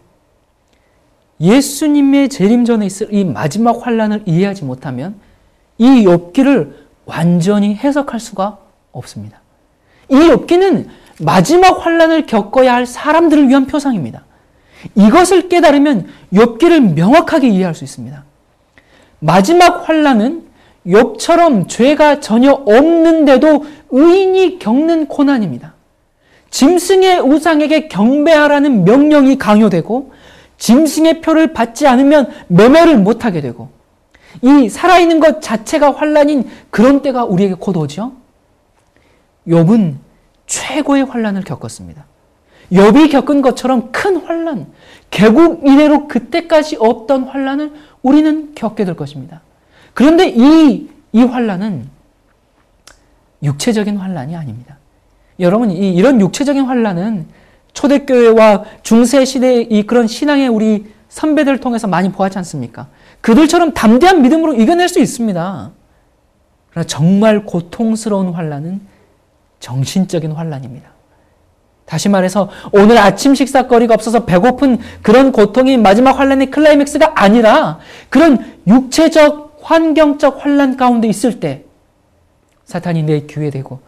예수님의 재림 전에 있을 이 마지막 환난을 이해하지 못하면 이 욥기를 완전히 해석할 수가 없습니다. 이 욥기는 마지막 환난을 겪어야 할 사람들을 위한 표상입니다. 이것을 깨달으면 욥기를 명확하게 이해할 수 있습니다. 마지막 환난은 욥처럼 죄가 전혀 없는데도 의인이 겪는 고난입니다. 짐승의 우상에게 경배하라는 명령이 강요되고 짐승의 표를 받지 않으면 매매를 못하게 되고 이 살아있는 것 자체가 환난인 그런 때가 우리에게 곧 오죠. 욥은 최고의 환난을 겪었습니다. 욥이 겪은 것처럼 큰 환난, 개국 이래로 그때까지 없던 환난을 우리는 겪게 될 것입니다. 그런데 이 환난은 육체적인 환난이 아닙니다. 여러분, 이런 육체적인 환난은 초대교회와 중세시대의 그런 신앙의 우리 선배들을 통해서 많이 보았지 않습니까? 그들처럼 담대한 믿음으로 이겨낼 수 있습니다. 그러나 정말 고통스러운 환난은 정신적인 환난입니다. 다시 말해서 오늘 아침 식사거리가 없어서 배고픈 그런 고통이 마지막 환난의 클라이맥스가 아니라 그런 육체적, 환경적 환난 가운데 있을 때 사탄이 내 귀에 대고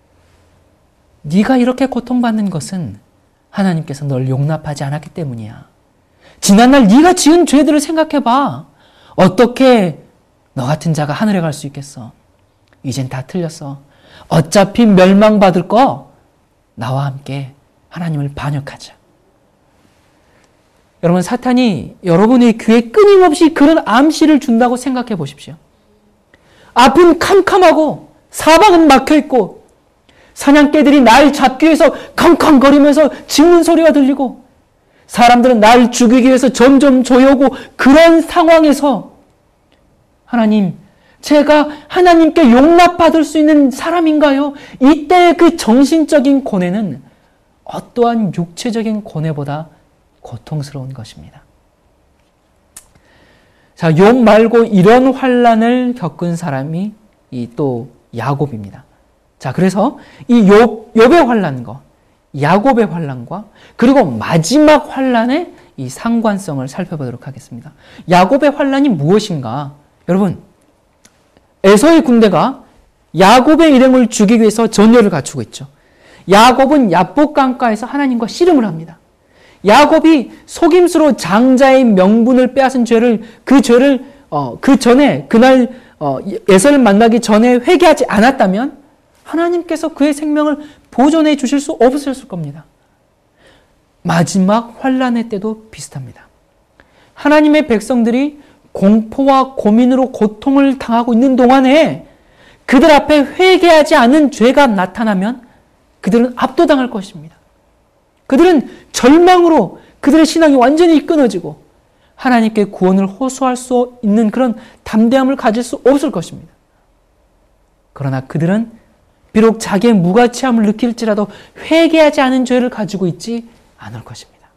네가 이렇게 고통받는 것은 하나님께서 널 용납하지 않았기 때문이야. 지난날 네가 지은 죄들을 생각해봐. 어떻게 너 같은 자가 하늘에 갈 수 있겠어? 이젠 다 틀렸어. 어차피 멸망받을 거 나와 함께 하나님을 반역하자. 여러분, 사탄이 여러분의 귀에 끊임없이 그런 암시를 준다고 생각해 보십시오. 앞은 캄캄하고 사방은 막혀있고 사냥개들이 날 잡기 위해서 컹컹거리면서 짖는 소리가 들리고 사람들은 날 죽이기 위해서 점점 조여오고 그런 상황에서 하나님, 제가 하나님께 용납받을 수 있는 사람인가요? 이때의 그 정신적인 고뇌는 어떠한 육체적인 고뇌보다 고통스러운 것입니다. 자, 욥 말고 이런 환난을 겪은 사람이 또 야곱입니다. 자, 그래서 이 욥의 환난과 야곱의 환난과 그리고 마지막 환난의 이 상관성을 살펴보도록 하겠습니다. 야곱의 환난이 무엇인가? 여러분, 에서의 군대가 야곱의 일행을 죽이기 위해서 전열을 갖추고 있죠. 야곱은 야복 강가에서 하나님과 씨름을 합니다. 야곱이 속임수로 장자의 명분을 빼앗은 죄를 그 전에 그날 에서를 만나기 전에 회개하지 않았다면 하나님께서 그의 생명을 보존해 주실 수 없으셨을 겁니다. 마지막 환난의 때도 비슷합니다. 하나님의 백성들이 공포와 고민으로 고통을 당하고 있는 동안에 그들 앞에 회개하지 않은 죄가 나타나면 그들은 압도당할 것입니다. 그들은 절망으로 그들의 신앙이 완전히 끊어지고 하나님께 구원을 호소할 수 있는 그런 담대함을 가질 수 없을 것입니다. 그러나 그들은 비록 자기의 무가치함을 느낄지라도 회개하지 않은 죄를 가지고 있지 않을 것입니다.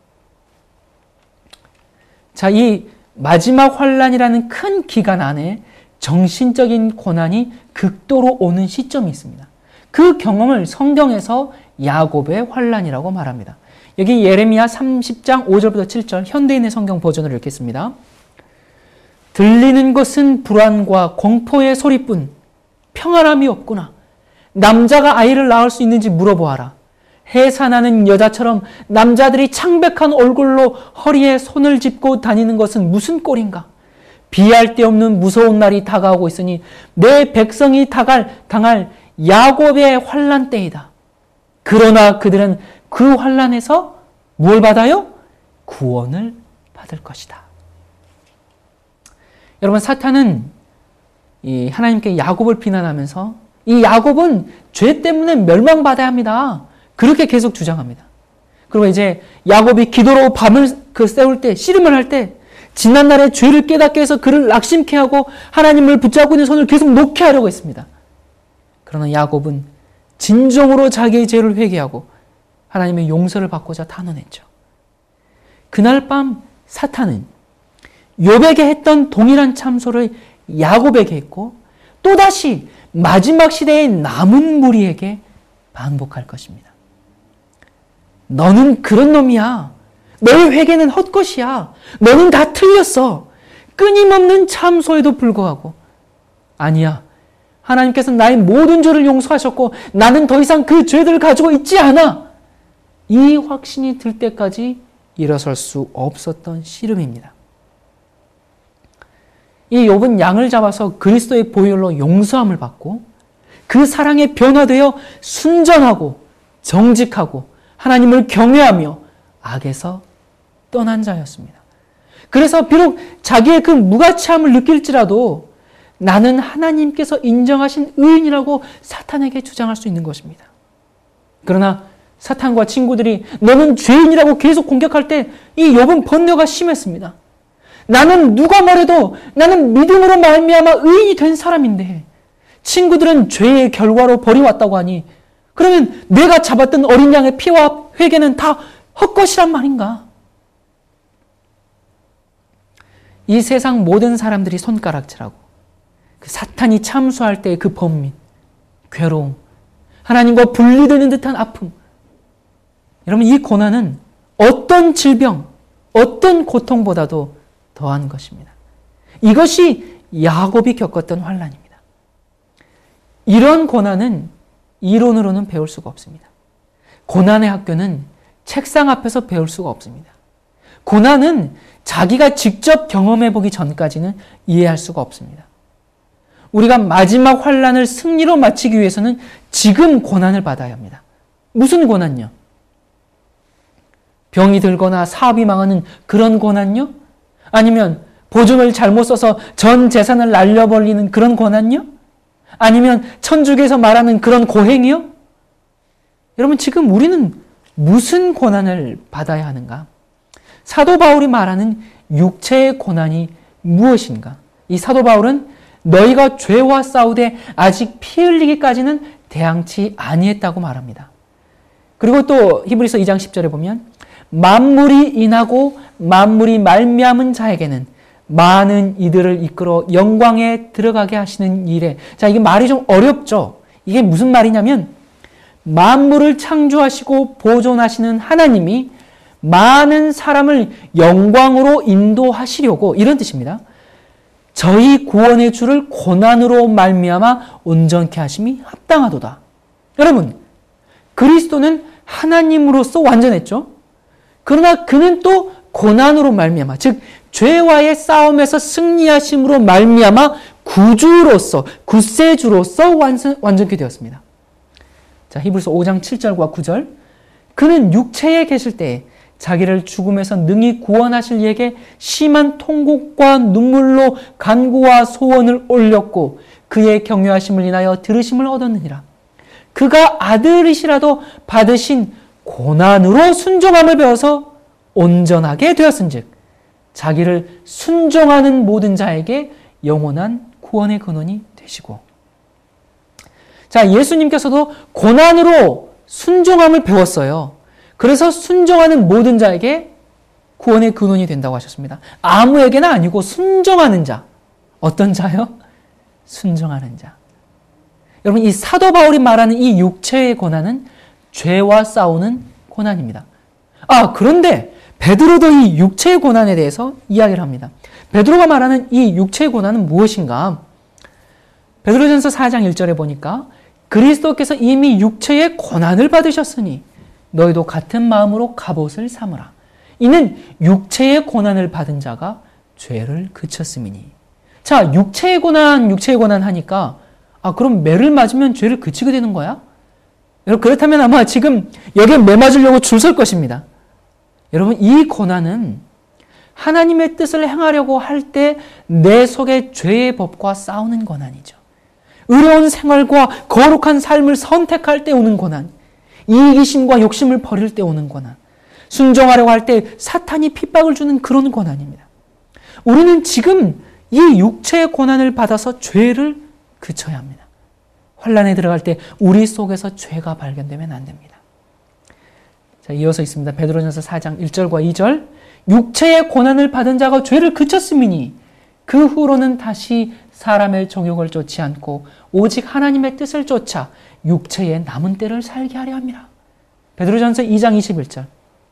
자, 이 마지막 환난이라는 큰 기간 안에 정신적인 고난이 극도로 오는 시점이 있습니다. 그 경험을 성경에서 야곱의 환난이라고 말합니다. 여기 예레미야 30장 5절부터 7절 현대인의 성경 버전을 읽겠습니다. 들리는 것은 불안과 공포의 소리뿐 평안함이 없구나. 남자가 아이를 낳을 수 있는지 물어보아라. 해산하는 여자처럼 남자들이 창백한 얼굴로 허리에 손을 짚고 다니는 것은 무슨 꼴인가? 비할 데 없는 무서운 날이 다가오고 있으니 내 백성이 당할 야곱의 환난 때이다. 그러나 그들은 그 환난에서 뭘 받아요? 구원을 받을 것이다. 여러분, 사탄은 하나님께 야곱을 비난하면서 이 야곱은 죄 때문에 멸망받아야 합니다. 그렇게 계속 주장합니다. 그리고 이제 야곱이 기도로 밤을 세울 때, 씨름을 할 때 지난날의 죄를 깨닫게 해서 그를 낙심케 하고 하나님을 붙잡고 있는 손을 계속 놓게 하려고 했습니다. 그러나 야곱은 진정으로 자기의 죄를 회개하고 하나님의 용서를 받고자 단언했죠. 그날 밤 사탄은 욥에게 했던 동일한 참소를 야곱에게 했고 또다시 마지막 시대의 남은 무리에게 반복할 것입니다. 너는 그런 놈이야. 너의 회개는 헛것이야. 너는 다 틀렸어. 끊임없는 참소에도 불구하고 아니야. 하나님께서 나의 모든 죄를 용서하셨고 나는 더 이상 그 죄들을 가지고 있지 않아. 이 확신이 들 때까지 일어설 수 없었던 씨름입니다. 이 욥은 양을 잡아서 그리스도의 보혈로 용서함을 받고 그 사랑에 변화되어 순전하고 정직하고 하나님을 경외하며 악에서 떠난 자였습니다. 그래서 비록 자기의 그 무가치함을 느낄지라도 나는 하나님께서 인정하신 의인이라고 사탄에게 주장할 수 있는 것입니다. 그러나 사탄과 친구들이 너는 죄인이라고 계속 공격할 때 이 욥은 번뇌가 심했습니다. 나는 누가 뭐래도 나는 믿음으로 말미암아 의인이 된 사람인데 친구들은 죄의 결과로 벌이왔다고 하니 그러면 내가 잡았던 어린 양의 피와 회개는 다 헛것이란 말인가? 이 세상 모든 사람들이 손가락질하고 그 사탄이 참수할 때의 그 번민, 괴로움, 하나님과 분리되는 듯한 아픔. 여러분 이 고난은 어떤 질병, 어떤 고통보다도 더한 것입니다. 이것이 야곱이 겪었던 환난입니다. 이런 고난은 이론으로는 배울 수가 없습니다. 고난의 학교는 책상 앞에서 배울 수가 없습니다. 고난은 자기가 직접 경험해 보기 전까지는 이해할 수가 없습니다. 우리가 마지막 환난을 승리로 마치기 위해서는 지금 고난을 받아야 합니다. 무슨 고난요? 병이 들거나 사업이 망하는 그런 고난요? 아니면 보증을 잘못 써서 전 재산을 날려버리는 그런 고난요? 아니면 천주교에서 말하는 그런 고행이요? 여러분 지금 우리는 무슨 고난을 받아야 하는가? 사도 바울이 말하는 육체의 고난이 무엇인가? 이 사도 바울은 너희가 죄와 싸우되 아직 피 흘리기까지는 대항치 아니했다고 말합니다. 그리고 또 히브리서 2장 10절에 보면 만물이 인하고 만물이 말미암은 자에게는 많은 이들을 이끌어 영광에 들어가게 하시는 일에. 자, 이게 말이 좀 어렵죠? 이게 무슨 말이냐면 만물을 창조하시고 보존하시는 하나님이 많은 사람을 영광으로 인도하시려고 이런 뜻입니다. 저희 구원의 주를 고난으로 말미암아 온전케 하심이 합당하도다. 여러분, 그리스도는 하나님으로서 완전했죠? 그러나 그는 또 고난으로 말미암아, 즉 죄와의 싸움에서 승리하심으로 말미암아 구주로서, 구세주로서 완전케 되었습니다. 자, 히브리서 5장 7절과 9절. 그는 육체에 계실 때에 자기를 죽음에서 능히 구원하실 이에게 심한 통곡과 눈물로 간구와 소원을 올렸고 그의 경외하심을 인하여 들으심을 얻었느니라. 그가 아들이시라도 받으신 고난으로 순종함을 배워서 온전하게 되었은즉 자기를 순종하는 모든 자에게 영원한 구원의 근원이 되시고. 자, 예수님께서도 고난으로 순종함을 배웠어요. 그래서 순종하는 모든 자에게 구원의 근원이 된다고 하셨습니다. 아무에게나 아니고 순종하는 자. 어떤 자요? 순종하는 자. 여러분, 이 사도 바울이 말하는 이 육체의 고난은 죄와 싸우는 고난입니다. 그런데 베드로도 이 육체의 고난에 대해서 이야기를 합니다. 베드로가 말하는 이 육체의 고난은 무엇인가? 베드로전서 4장 1절에 보니까 그리스도께서 이미 육체의 고난을 받으셨으니 너희도 같은 마음으로 갑옷을 삼으라. 이는 육체의 고난을 받은 자가 죄를 그쳤음이니. 자, 육체의 고난 하니까 그럼 매를 맞으면 죄를 그치게 되는 거야? 여러분, 그렇다면 아마 지금 여기에 매 맞으려고 줄 설 것입니다. 여러분, 이 고난은 하나님의 뜻을 행하려고 할 때 내 속의 죄의 법과 싸우는 고난이죠. 의로운 생활과 거룩한 삶을 선택할 때 오는 고난, 이기심과 욕심을 버릴 때 오는 고난, 순종하려고 할 때 사탄이 핍박을 주는 그런 고난입니다. 우리는 지금 이 육체의 고난을 받아서 죄를 그쳐야 합니다. 환난에 들어갈 때 우리 속에서 죄가 발견되면 안 됩니다. 자, 이어서 있습니다. 베드로전서 4장 1절과 2절. 육체의 고난을 받은 자가 죄를 그쳤음이니 그 후로는 다시 사람의 정욕을 쫓지 않고 오직 하나님의 뜻을 쫓아 육체의 남은 때를 살게 하려 함이라. 베드로전서 2장 21절.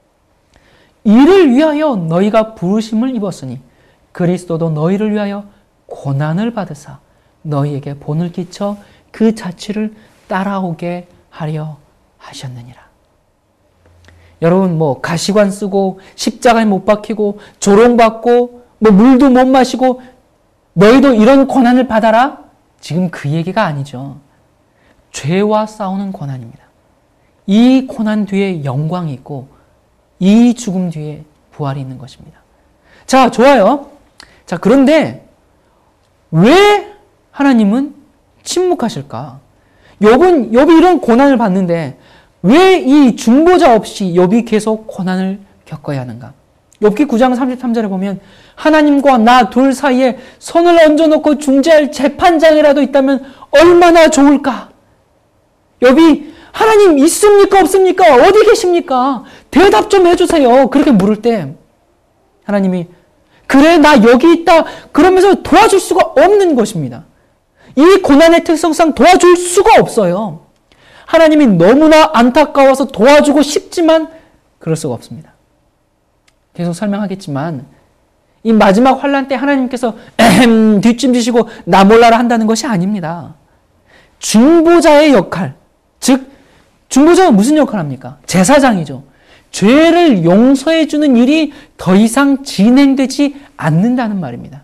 이를 위하여 너희가 부르심을 입었으니 그리스도도 너희를 위하여 고난을 받으사 너희에게 본을 끼쳐 그 자취를 따라오게 하려 하셨느니라. 여러분 가시관 쓰고 십자가에 못 박히고 조롱받고 물도 못 마시고 너희도 이런 고난을 받아라? 지금 그 얘기가 아니죠. 죄와 싸우는 고난입니다. 이 고난 뒤에 영광이 있고 이 죽음 뒤에 부활이 있는 것입니다. 자, 좋아요. 자, 그런데 왜 하나님은 침묵하실까? 욥이 이런 고난을 받는데 왜 이 중보자 없이 욥이 계속 고난을 겪어야 하는가? 욥기 9장 33절에 보면 하나님과 나 둘 사이에 손을 얹어놓고 중재할 재판장이라도 있다면 얼마나 좋을까? 욥이 하나님 있습니까? 없습니까? 어디 계십니까? 대답 좀 해주세요. 그렇게 물을 때 하나님이 그래 나 여기 있다 그러면서 도와줄 수가 없는 것입니다. 이 고난의 특성상 도와줄 수가 없어요. 하나님이 너무나 안타까워서 도와주고 싶지만 그럴 수가 없습니다. 계속 설명하겠지만 이 마지막 환난 때 하나님께서 뒷짐지시고 나 몰라라 한다는 것이 아닙니다. 중보자의 역할, 즉 중보자가 무슨 역할을 합니까? 제사장이죠. 죄를 용서해 주는 일이 더 이상 진행되지 않는다는 말입니다.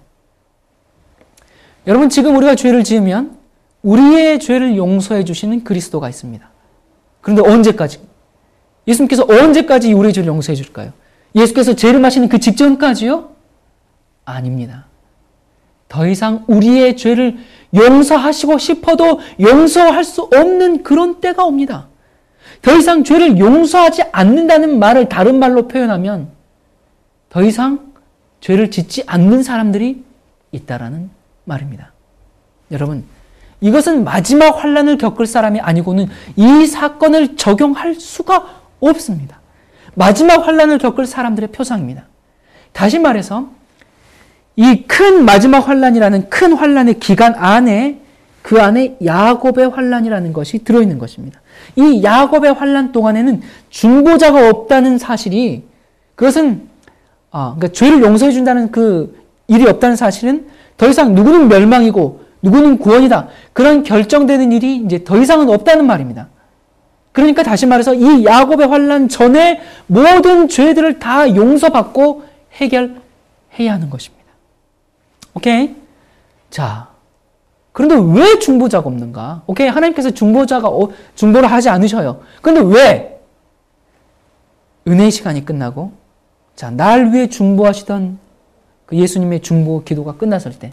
여러분 지금 우리가 죄를 지으면 우리의 죄를 용서해 주시는 그리스도가 있습니다. 그런데 언제까지? 예수님께서 언제까지 우리의 죄를 용서해 줄까요? 예수께서 죄를 마시는 그 직전까지요? 아닙니다. 더 이상 우리의 죄를 용서하시고 싶어도 용서할 수 없는 그런 때가 옵니다. 더 이상 죄를 용서하지 않는다는 말을 다른 말로 표현하면 더 이상 죄를 짓지 않는 사람들이 있다라는 말입니다. 여러분, 이것은 마지막 환난을 겪을 사람이 아니고는 이 사건을 적용할 수가 없습니다. 마지막 환난을 겪을 사람들의 표상입니다. 다시 말해서 이 큰 마지막 환난이라는 큰 환난의 기간 안에 그 안에 야곱의 환난이라는 것이 들어있는 것입니다. 이 야곱의 환난 동안에는 중보자가 없다는 사실이 그것은 그러니까 죄를 용서해 준다는 그 일이 없다는 사실은 더 이상 누구는 멸망이고 누구는 구원이다. 그런 결정되는 일이 이제 더 이상은 없다는 말입니다. 그러니까 다시 말해서 이 야곱의 환난 전에 모든 죄들을 다 용서받고 해결해야 하는 것입니다. 오케이? 자, 그런데 왜 중보자가 없는가? 오케이, 하나님께서 중보를 하지 않으셔요. 그런데 왜? 은혜의 시간이 끝나고 자, 날 위해 중보하시던 그 예수님의 중보 기도가 끝났을 때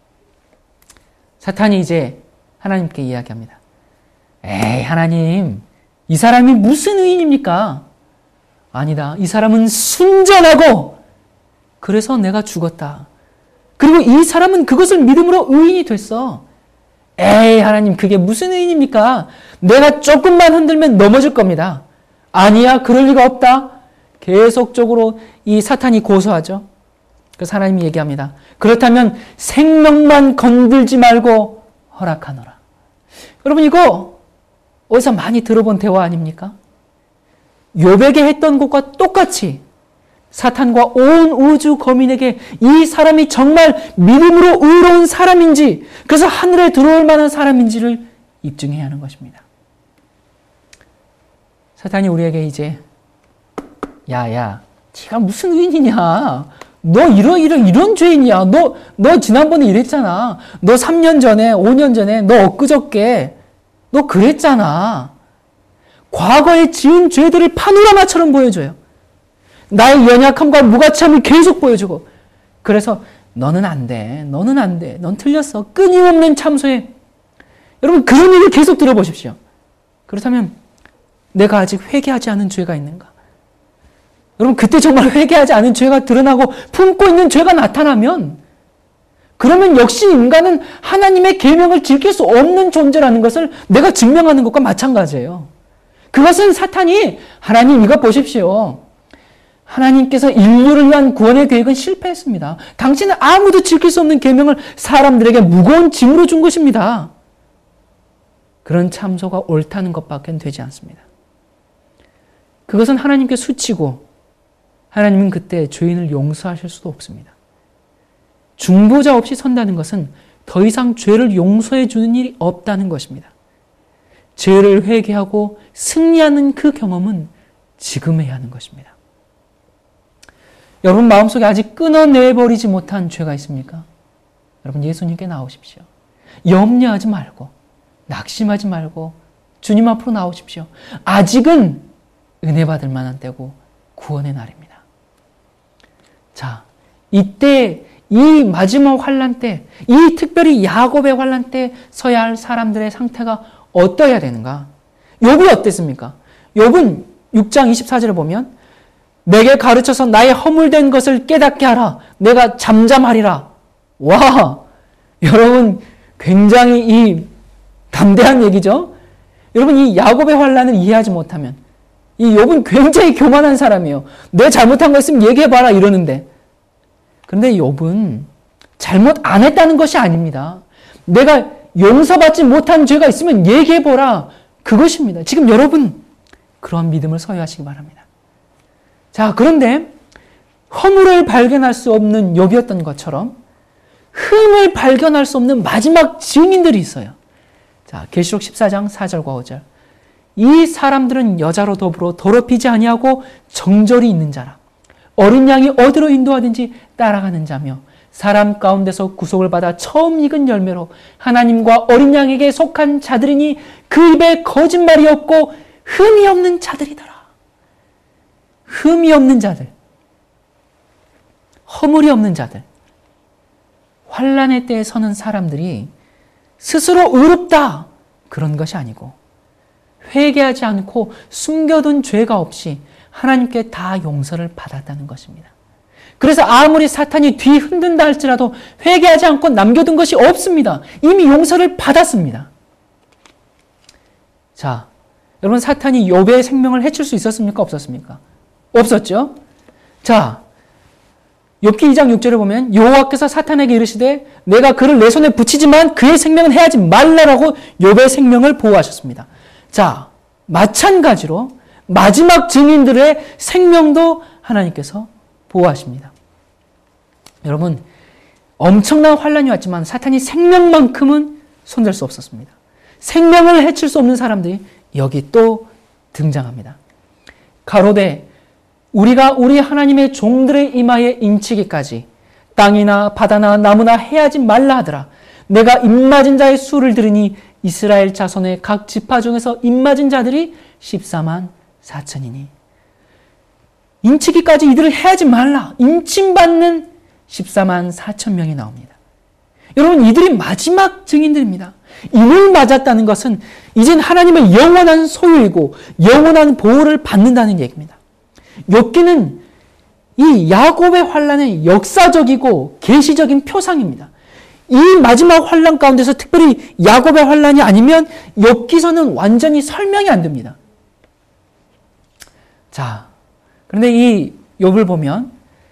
사탄이 이제 하나님께 이야기합니다. 에이, 하나님, 이 사람이 무슨 의인입니까? 아니다. 이 사람은 순전하고 그래서 내가 죽었다. 그리고 이 사람은 그것을 믿음으로 의인이 됐어. 에이, 하나님, 그게 무슨 의인입니까? 내가 조금만 흔들면 넘어질 겁니다. 아니야, 그럴 리가 없다. 계속적으로 이 사탄이 고소하죠. 그래서 하나님이 얘기합니다. 그렇다면 생명만 건들지 말고 허락하노라. 여러분, 이거 어디서 많이 들어본 대화 아닙니까? 욥에게 했던 것과 똑같이 사탄과 온 우주 거민에게 이 사람이 정말 믿음으로 의로운 사람인지 그래서 하늘에 들어올 만한 사람인지를 입증해야 하는 것입니다. 사탄이 우리에게 이제 야야, 네가 무슨 의인이냐? 너 이런 죄인이야. 너 지난번에 이랬잖아. 너 3년 전에, 5년 전에, 너 엊그저께 너 그랬잖아. 과거에 지은 죄들을 파노라마처럼 보여줘요. 나의 연약함과 무가치함을 계속 보여주고 그래서 너는 안 돼. 너는 안 돼. 넌 틀렸어. 끊임없는 참소해. 여러분 그런 얘기를 계속 들어보십시오. 그렇다면 내가 아직 회개하지 않은 죄가 있는가? 여러분 그때 정말 회개하지 않은 죄가 드러나고 품고 있는 죄가 나타나면 그러면 역시 인간은 하나님의 계명을 지킬 수 없는 존재라는 것을 내가 증명하는 것과 마찬가지예요. 그것은 사탄이 하나님 이것 보십시오. 하나님께서 인류를 위한 구원의 계획은 실패했습니다. 당신은 아무도 지킬 수 없는 계명을 사람들에게 무거운 짐으로 준 것입니다. 그런 참소가 옳다는 것밖에 되지 않습니다. 그것은 하나님께 수치고 하나님은 그때 죄인을 용서하실 수도 없습니다. 중보자 없이 선다는 것은 더 이상 죄를 용서해 주는 일이 없다는 것입니다. 죄를 회개하고 승리하는 그 경험은 지금 해야 하는 것입니다. 여러분 마음속에 아직 끊어내버리지 못한 죄가 있습니까? 여러분 예수님께 나오십시오. 염려하지 말고 낙심하지 말고 주님 앞으로 나오십시오. 아직은 은혜 받을 만한 때고 구원의 날입니다. 자, 이때 이 마지막 환난 때, 이 특별히 야곱의 환난 때 서야 할 사람들의 상태가 어떠해야 되는가? 욥이 어땠습니까? 욥은 6장 24절에 보면 내게 가르쳐서 나의 허물된 것을 깨닫게 하라. 내가 잠잠하리라. 와, 여러분 굉장히 이 담대한 얘기죠? 여러분 이 야곱의 환난을 이해하지 못하면 이 욥은 굉장히 교만한 사람이에요. 내 잘못한 거 있으면 얘기해봐라 이러는데, 그런데 욥은 잘못 안 했다는 것이 아닙니다. 내가 용서받지 못한 죄가 있으면 얘기해보라, 그것입니다. 지금 여러분 그러한 믿음을 소유하시기 바랍니다. 자, 그런데 허물을 발견할 수 없는 욥이었던 것처럼 흠을 발견할 수 없는 마지막 증인들이 있어요. 자, 계시록 14장 4절과 5절. 이 사람들은 여자로 더불어 더럽히지 아니하고 정절이 있는 자라. 어린 양이 어디로 인도하든지 따라가는 자며 사람 가운데서 구속을 받아 처음 익은 열매로 하나님과 어린 양에게 속한 자들이니 그 입에 거짓말이 없고 흠이 없는 자들이더라. 흠이 없는 자들, 허물이 없는 자들, 환난의 때에 서는 사람들이 스스로 의롭다 그런 것이 아니고 회개하지 않고 숨겨둔 죄가 없이 하나님께 다 용서를 받았다는 것입니다. 그래서 아무리 사탄이 뒤 흔든다 할지라도 회개하지 않고 남겨둔 것이 없습니다. 이미 용서를 받았습니다. 자, 여러분 사탄이 욥의 생명을 해칠 수 있었습니까? 없었습니까? 없었죠? 자, 욥기 2장 6절에 보면 여호와께서 사탄에게 이르시되 내가 그를 내 손에 붙이지만 그의 생명은 해하지 말라라고 욥의 생명을 보호하셨습니다. 자, 마찬가지로 마지막 증인들의 생명도 하나님께서 보호하십니다. 여러분, 엄청난 환난이 왔지만 사탄이 생명만큼은 손댈 수 없었습니다. 생명을 해칠 수 없는 사람들이 여기 또 등장합니다. 가로되 우리가 우리 하나님의 종들의 이마에 인치기까지 땅이나 바다나 나무나 해하지 말라 하더라. 내가 입맞은 자의 수를 들으니 이스라엘 자손의 각 지파 중에서 입맞은 자들이 14만 4천이니 인치기까지 이들을 해하지 말라. 인침받는 14만 4천 명이 나옵니다. 여러분, 이들이 마지막 증인들입니다. 인을 맞았다는 것은 이젠 하나님의 영원한 소유이고 영원한 보호를 받는다는 얘기입니다. 욥기는 이 야곱의 환난의 역사적이고 계시적인 표상입니다. 이 마지막 환난 가운데서 특별히 야곱의 환난이 아니면 욥기서는 완전히 설명이 안 됩니다. 자, 그런데 이 욥을 보면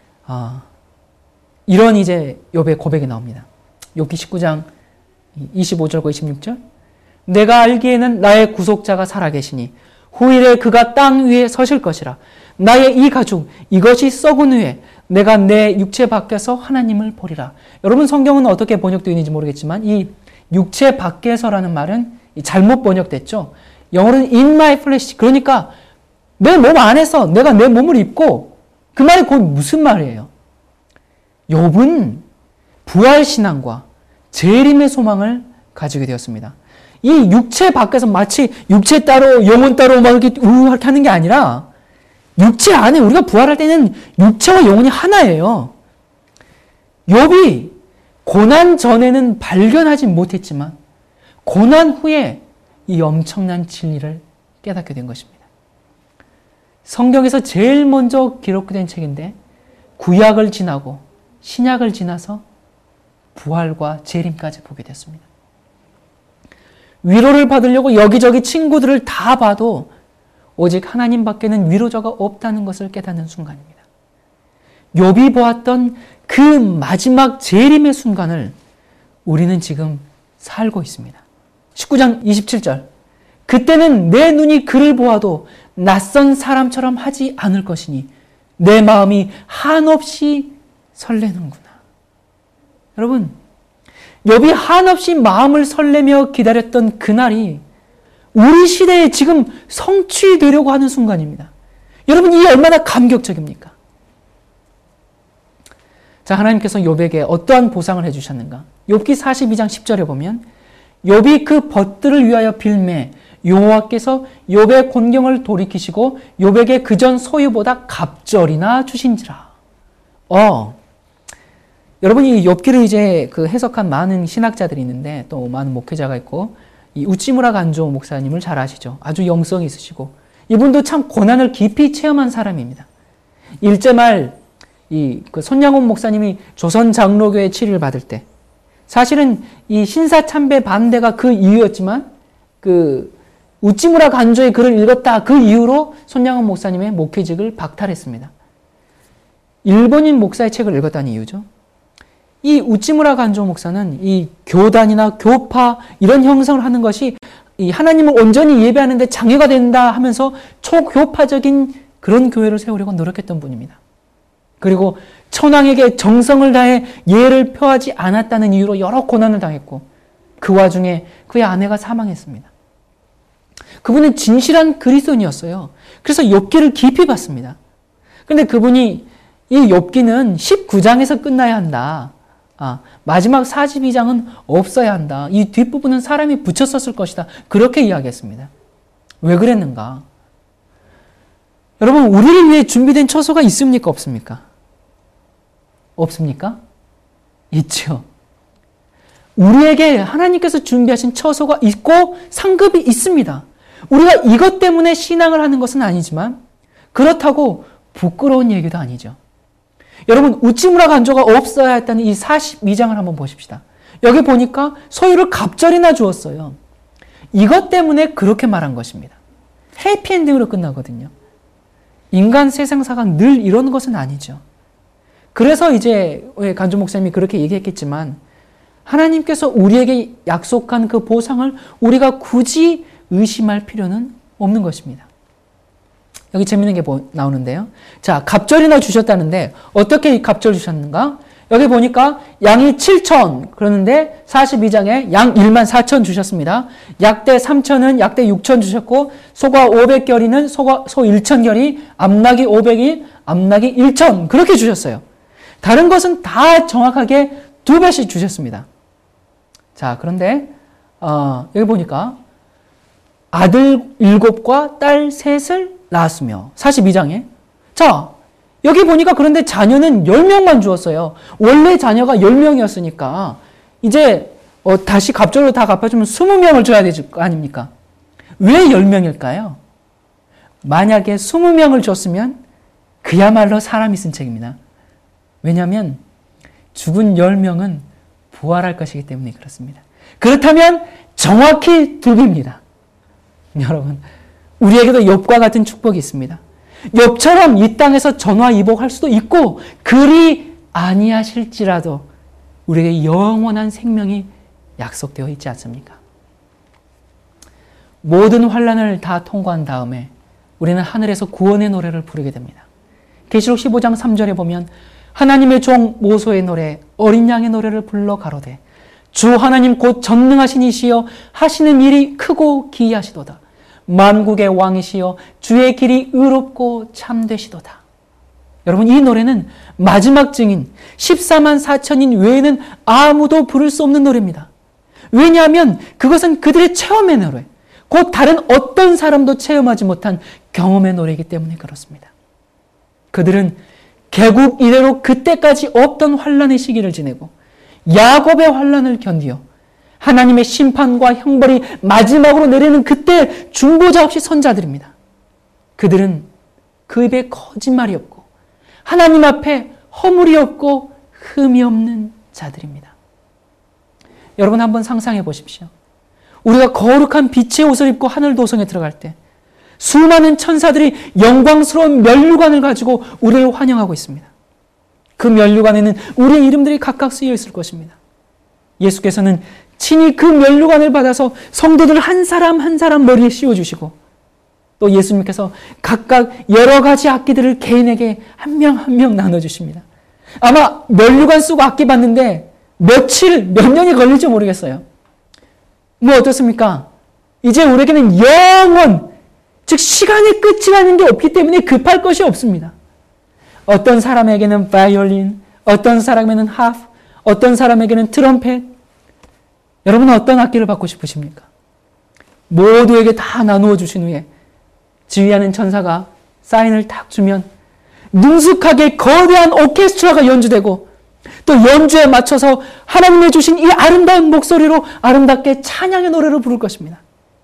이런 이제 욥의 고백이 나옵니다. 욥기 19장 25절과 26절. 내가 알기에는 나의 구속자가 살아계시니 후일에 그가 땅 위에 서실 것이라. 나의 이 가죽 이것이 썩은 후에 내가 내 육체 밖에서 하나님을 보리라. 여러분 성경은 어떻게 번역되어 있는지 모르겠지만 이 육체 밖에서라는 말은 잘못 번역됐죠. 영어로는 in my flesh, 그러니까 내 몸 안에서 내가 내 몸을 입고, 그 말이 곧 무슨 말이에요? 욥은 부활신앙과 재림의 소망을 가지게 되었습니다. 이 육체 밖에서 마치 육체 따로 영혼 따로 막 이렇게 이렇게 하는 게 아니라 육체 안에 우리가 부활할 때는 육체와 영혼이 하나예요. 욥이 고난 전에는 발견하지 못했지만 고난 후에 이 엄청난 진리를 깨닫게 된 것입니다. 성경에서 제일 먼저 기록된 책인데 구약을 지나고 신약을 지나서 부활과 재림까지 보게 됐습니다. 위로를 받으려고 여기저기 친구들을 다 봐도 오직 하나님밖에는 위로자가 없다는 것을 깨닫는 순간입니다. 욥이 보았던 그 마지막 재림의 순간을 우리는 지금 살고 있습니다. 19장 27절. 그때는 내 눈이 그를 보아도 낯선 사람처럼 하지 않을 것이니 내 마음이 한없이 설레는구나. 여러분, 욥이 한없이 마음을 설레며 기다렸던 그날이 우리 시대에 지금 성취되려고 하는 순간입니다. 여러분, 이 얼마나 감격적입니까? 자, 하나님께서 욥에게 어떠한 보상을 해주셨는가? 욥기 42장 10절에 보면 욥이 그 벗들을 위하여 빌매 여호와께서 욥의 곤경을 돌이키시고 욥에게 그전 소유보다 갑절이나 주신지라. 여러분, 이 욥기를 이제 그 해석한 많은 신학자들이 있는데 또 많은 목회자가 있고, 이 우찌무라 간조 목사님을 잘 아시죠? 아주 영성이 있으시고 이분도 참 고난을 깊이 체험한 사람입니다. 일제말 그 손양원 목사님이 조선 장로교회 치리를 받을 때 사실은 이 신사참배 반대가 그 이유였지만 그 우찌무라 간조의 글을 읽었다, 그 이후로 손양원 목사님의 목회직을 박탈했습니다. 일본인 목사의 책을 읽었다는 이유죠. 이 우찌무라 간조 목사는 이 교단이나 교파 이런 형성을 하는 것이 이 하나님을 온전히 예배하는데 장애가 된다 하면서 초교파적인 그런 교회를 세우려고 노력했던 분입니다. 그리고 천황에게 정성을 다해 예를 표하지 않았다는 이유로 여러 고난을 당했고, 그 와중에 그의 아내가 사망했습니다. 그분은 진실한 그리스도인이었어요. 그래서 욥기를 깊이 봤습니다. 그런데 그분이 이 욥기는 19장에서 끝나야 한다. 마지막 42장은 없어야 한다. 이 뒷부분은 사람이 붙였었을 것이다. 그렇게 이야기했습니다. 왜 그랬는가? 여러분, 우리를 위해 준비된 처소가 있습니까? 없습니까? 없습니까? 있죠. 우리에게 하나님께서 준비하신 처소가 있고 상급이 있습니다. 우리가 이것 때문에 신앙을 하는 것은 아니지만 그렇다고 부끄러운 얘기도 아니죠. 여러분, 우찌무라 간조가 없어야 했다는 이 42장을 한번 보십시다. 여기 보니까 소유를 갑절이나 주었어요. 이것 때문에 그렇게 말한 것입니다. 해피엔딩으로 끝나거든요. 인간 세상사가 늘 이런 것은 아니죠. 그래서 이제 간조 목사님이 그렇게 얘기했겠지만 하나님께서 우리에게 약속한 그 보상을 우리가 굳이 의심할 필요는 없는 것입니다. 여기 재밌는 게 나오는데요. 자, 갑절이나 주셨다는데 어떻게 갑절 주셨는가? 여기 보니까 양이 7천, 그러는데 42장에 양 1만 4천 주셨습니다. 약대 3천은 약대 6천 주셨고, 소가 500결이는 소 1천결이, 암낙이 500이, 암낙이 1천, 그렇게 주셨어요. 다른 것은 다 정확하게 2배씩 주셨습니다. 자, 그런데 여기 보니까 아들 7과 딸 3을 낳았으며, 42장에. 자, 여기 보니까 그런데 자녀는 10명만 주었어요. 원래 자녀가 10명이었으니까 이제 다시 갑절로 다 갚아주면 20명을 줘야 되지 거 아닙니까? 왜 10명일까요? 만약에 20명을 줬으면 그야말로 사람이 쓴 책입니다. 왜냐하면 죽은 10명은 부활할 것이기 때문에 그렇습니다. 그렇다면 정확히 2배입니다. 여러분, 우리에게도 욥과 같은 축복이 있습니다. 욥처럼 이 땅에서 전화이복할 수도 있고, 그리 아니하실지라도 우리에게 영원한 생명이 약속되어 있지 않습니까? 모든 환난을 다 통과한 다음에 우리는 하늘에서 구원의 노래를 부르게 됩니다. 계시록 15장 3절에 보면 하나님의 종 모소의 노래, 어린 양의 노래를 불러 가로되 주 하나님 곧 전능하신 이시여 하시는 일이 크고 기이하시도다. 만국의 왕이시여 주의 길이 의롭고 참되시도다. 여러분, 이 노래는 마지막 증인 14만 4천인 외에는 아무도 부를 수 없는 노래입니다. 왜냐하면 그것은 그들의 체험의 노래, 곧 다른 어떤 사람도 체험하지 못한 경험의 노래이기 때문에 그렇습니다. 그들은 개국 이래로 그때까지 없던 환난의 시기를 지내고 야곱의 환난을 견디어 하나님의 심판과 형벌이 마지막으로 내리는 그때 중보자 없이 선 자들입니다. 그들은 그 입에 거짓말이 없고 하나님 앞에 허물이 없고 흠이 없는 자들입니다. 여러분, 한번 상상해 보십시오. 우리가 거룩한 빛의 옷을 입고 하늘 도성에 들어갈 때 수많은 천사들이 영광스러운 면류관을 가지고 우리를 환영하고 있습니다. 그 면류관에는 우리의 이름들이 각각 쓰여 있을 것입니다. 예수께서는 친히 그 면류관을 받아서 성도들 한 사람 한 사람 머리에 씌워주시고, 또 예수님께서 각각 여러 가지 악기들을 개인에게 한 명 한 명 나눠주십니다. 아마 면류관 쓰고 악기 받는데 며칠, 몇 년이 걸릴지 모르겠어요. 뭐 어떻습니까? 이제 우리에게는 영원, 즉 시간의 끝이라는 게 없기 때문에 급할 것이 없습니다. 어떤 사람에게는 바이올린, 어떤 사람에게는 하프, 어떤 사람에게는 트럼펫. 여러분은 어떤 악기를 받고 싶으십니까? 모두에게 다 나누어 주신 후에 지휘하는 천사가 사인을 딱 주면 능숙하게 거대한 오케스트라가 연주되고 또 연주에 맞춰서 하나님이 주신 이 아름다운 목소리로 아름답게 찬양의 노래를 부를 것입니다.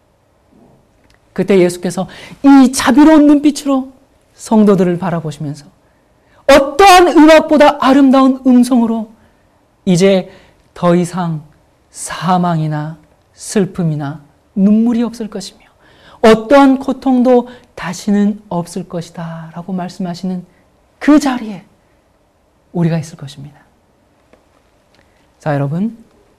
그때 예수께서 이 자비로운 눈빛으로 성도들을 바라보시면서 어떠한 음악보다 아름다운 음성으로 이제 더 이상 사망이나 슬픔이나 눈물이 없을 것이며 어떠한 고통도 다시는 없을 것이다 라고 말씀하시는 그 자리에 우리가 있을 것입니다. 자, 여러분,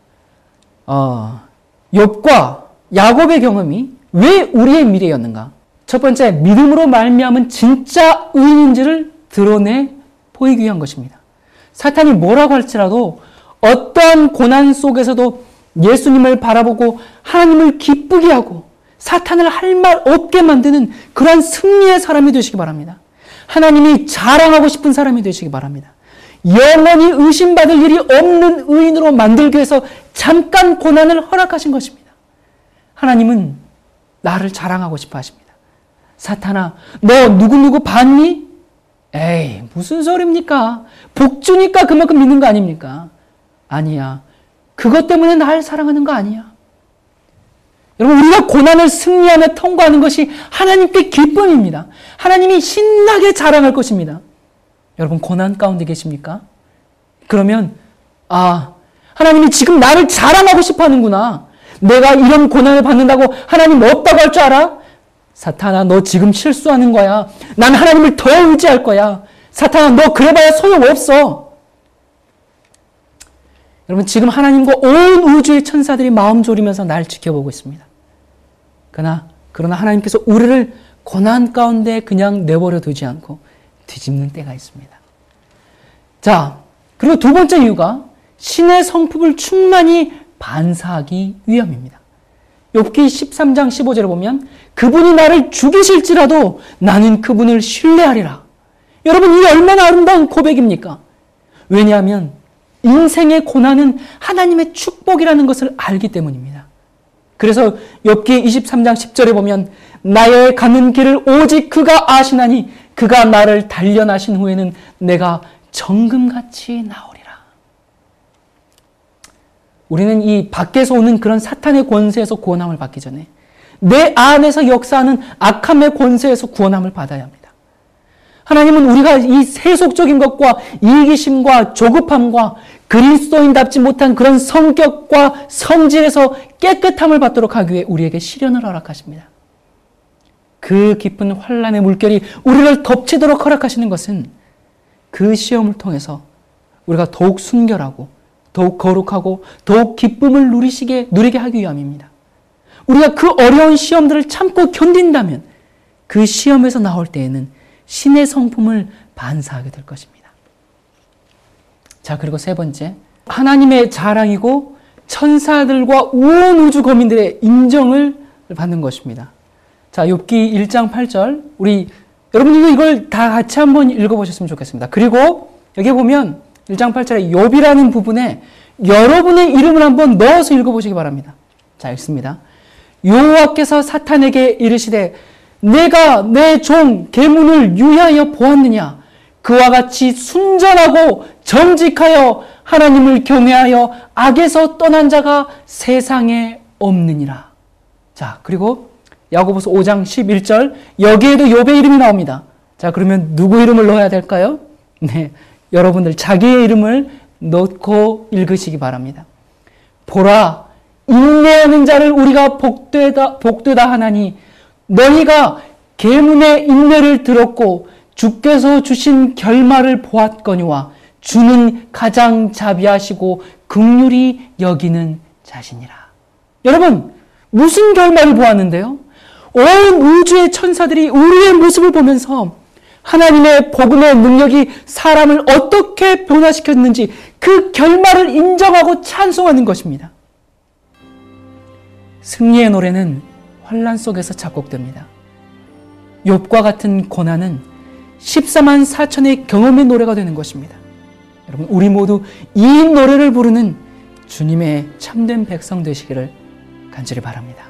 욥과 야곱의 경험이 왜 우리의 미래였는가? 첫 번째, 믿음으로 말미암은 진짜 의인인지를 드러내 보이기 위한 것입니다. 사탄이 뭐라고 할지라도 어떠한 고난 속에서도 예수님을 바라보고 하나님을 기쁘게 하고 사탄을 할 말 없게 만드는 그러한 승리의 사람이 되시기 바랍니다. 하나님이 자랑하고 싶은 사람이 되시기 바랍니다. 영원히 의심받을 일이 없는 의인으로 만들기 위해서 잠깐 고난을 허락하신 것입니다. 하나님은 나를 자랑하고 싶어 하십니다. 사탄아, 너 누구누구 봤니? 에이, 무슨 소리입니까? 복 주니까 그만큼 믿는 거 아닙니까? 아니야. 그것 때문에 날 사랑하는 거 아니야. 여러분, 우리가 고난을 승리하며 통과하는 것이 하나님께 기쁨입니다. 하나님이 신나게 자랑할 것입니다. 여러분, 고난 가운데 계십니까? 그러면 하나님이 지금 나를 자랑하고 싶어 하는구나. 내가 이런 고난을 받는다고 하나님 없다고 할 줄 알아? 사탄아, 너 지금 실수하는 거야. 난 하나님을 더 의지할 거야. 사탄아, 너 그래봐야 소용없어. 여러분, 지금 하나님과 온 우주의 천사들이 마음 졸이면서 날 지켜보고 있습니다. 그러나 하나님께서 우리를 고난 가운데 그냥 내버려 두지 않고 뒤집는 때가 있습니다. 자, 그리고 두 번째 이유가 신의 성품을 충만히 반사하기 위함입니다. 욥기 13장 15절을 보면 그분이 나를 죽이실지라도 나는 그분을 신뢰하리라. 여러분, 이게 얼마나 아름다운 고백입니까? 왜냐하면 인생의 고난은 하나님의 축복이라는 것을 알기 때문입니다. 그래서 욥기 23장 10절에 보면 나의 가는 길을 오직 그가 아시나니 그가 나를 단련하신 후에는 내가 정금같이 나오리라. 우리는 이 밖에서 오는 그런 사탄의 권세에서 구원함을 받기 전에 내 안에서 역사하는 악함의 권세에서 구원함을 받아야 합니다. 하나님은 우리가 이 세속적인 것과 이기심과 조급함과 그리스도인답지 못한 그런 성격과 성질에서 깨끗함을 받도록 하기 위해 우리에게 시련을 허락하십니다. 그 깊은 환난의 물결이 우리를 덮치도록 허락하시는 것은 그 시험을 통해서 우리가 더욱 순결하고 더욱 거룩하고 더욱 기쁨을 누리게 하기 위함입니다. 우리가 그 어려운 시험들을 참고 견딘다면 그 시험에서 나올 때에는 신의 성품을 반사하게 될 것입니다. 자, 그리고 세 번째, 하나님의 자랑이고 천사들과 온 우주 거민들의 인정을 받는 것입니다. 자, 욥기 1장 8절, 여러분들도 이걸 다 같이 한번 읽어보셨으면 좋겠습니다. 그리고 여기 보면 1장 8절에 욥이라는 부분에 여러분의 이름을 한번 넣어서 읽어보시기 바랍니다. 자, 읽습니다. 여호와께서 사탄에게 이르시되 내가 내 종 게문을 유의하여 보았느냐? 그와 같이 순전하고 정직하여 하나님을 경외하여 악에서 떠난 자가 세상에 없느니라. 자, 그리고 야고보서 5장 11절, 여기에도 욥의 이름이 나옵니다. 자, 그러면 누구 이름을 넣어야 될까요? 네, 여러분들 자기의 이름을 넣고 읽으시기 바랍니다. 보라, 인내하는 자를 우리가 복되다 하나니 너희가 계문의 인내를 들었고 주께서 주신 결말을 보았거니와 주는 가장 자비하시고 긍휼히 여기는 자시니라. 여러분, 무슨 결말을 보았는데요? 온 우주의 천사들이 우리의 모습을 보면서 하나님의 복음의 능력이 사람을 어떻게 변화시켰는지 그 결말을 인정하고 찬송하는 것입니다. 승리의 노래는 환난 속에서 작곡됩니다. 욥과 같은 고난은 14만 4천의 경험의 노래가 되는 것입니다. 여러분, 우리 모두 이 노래를 부르는 주님의 참된 백성 되시기를 간절히 바랍니다.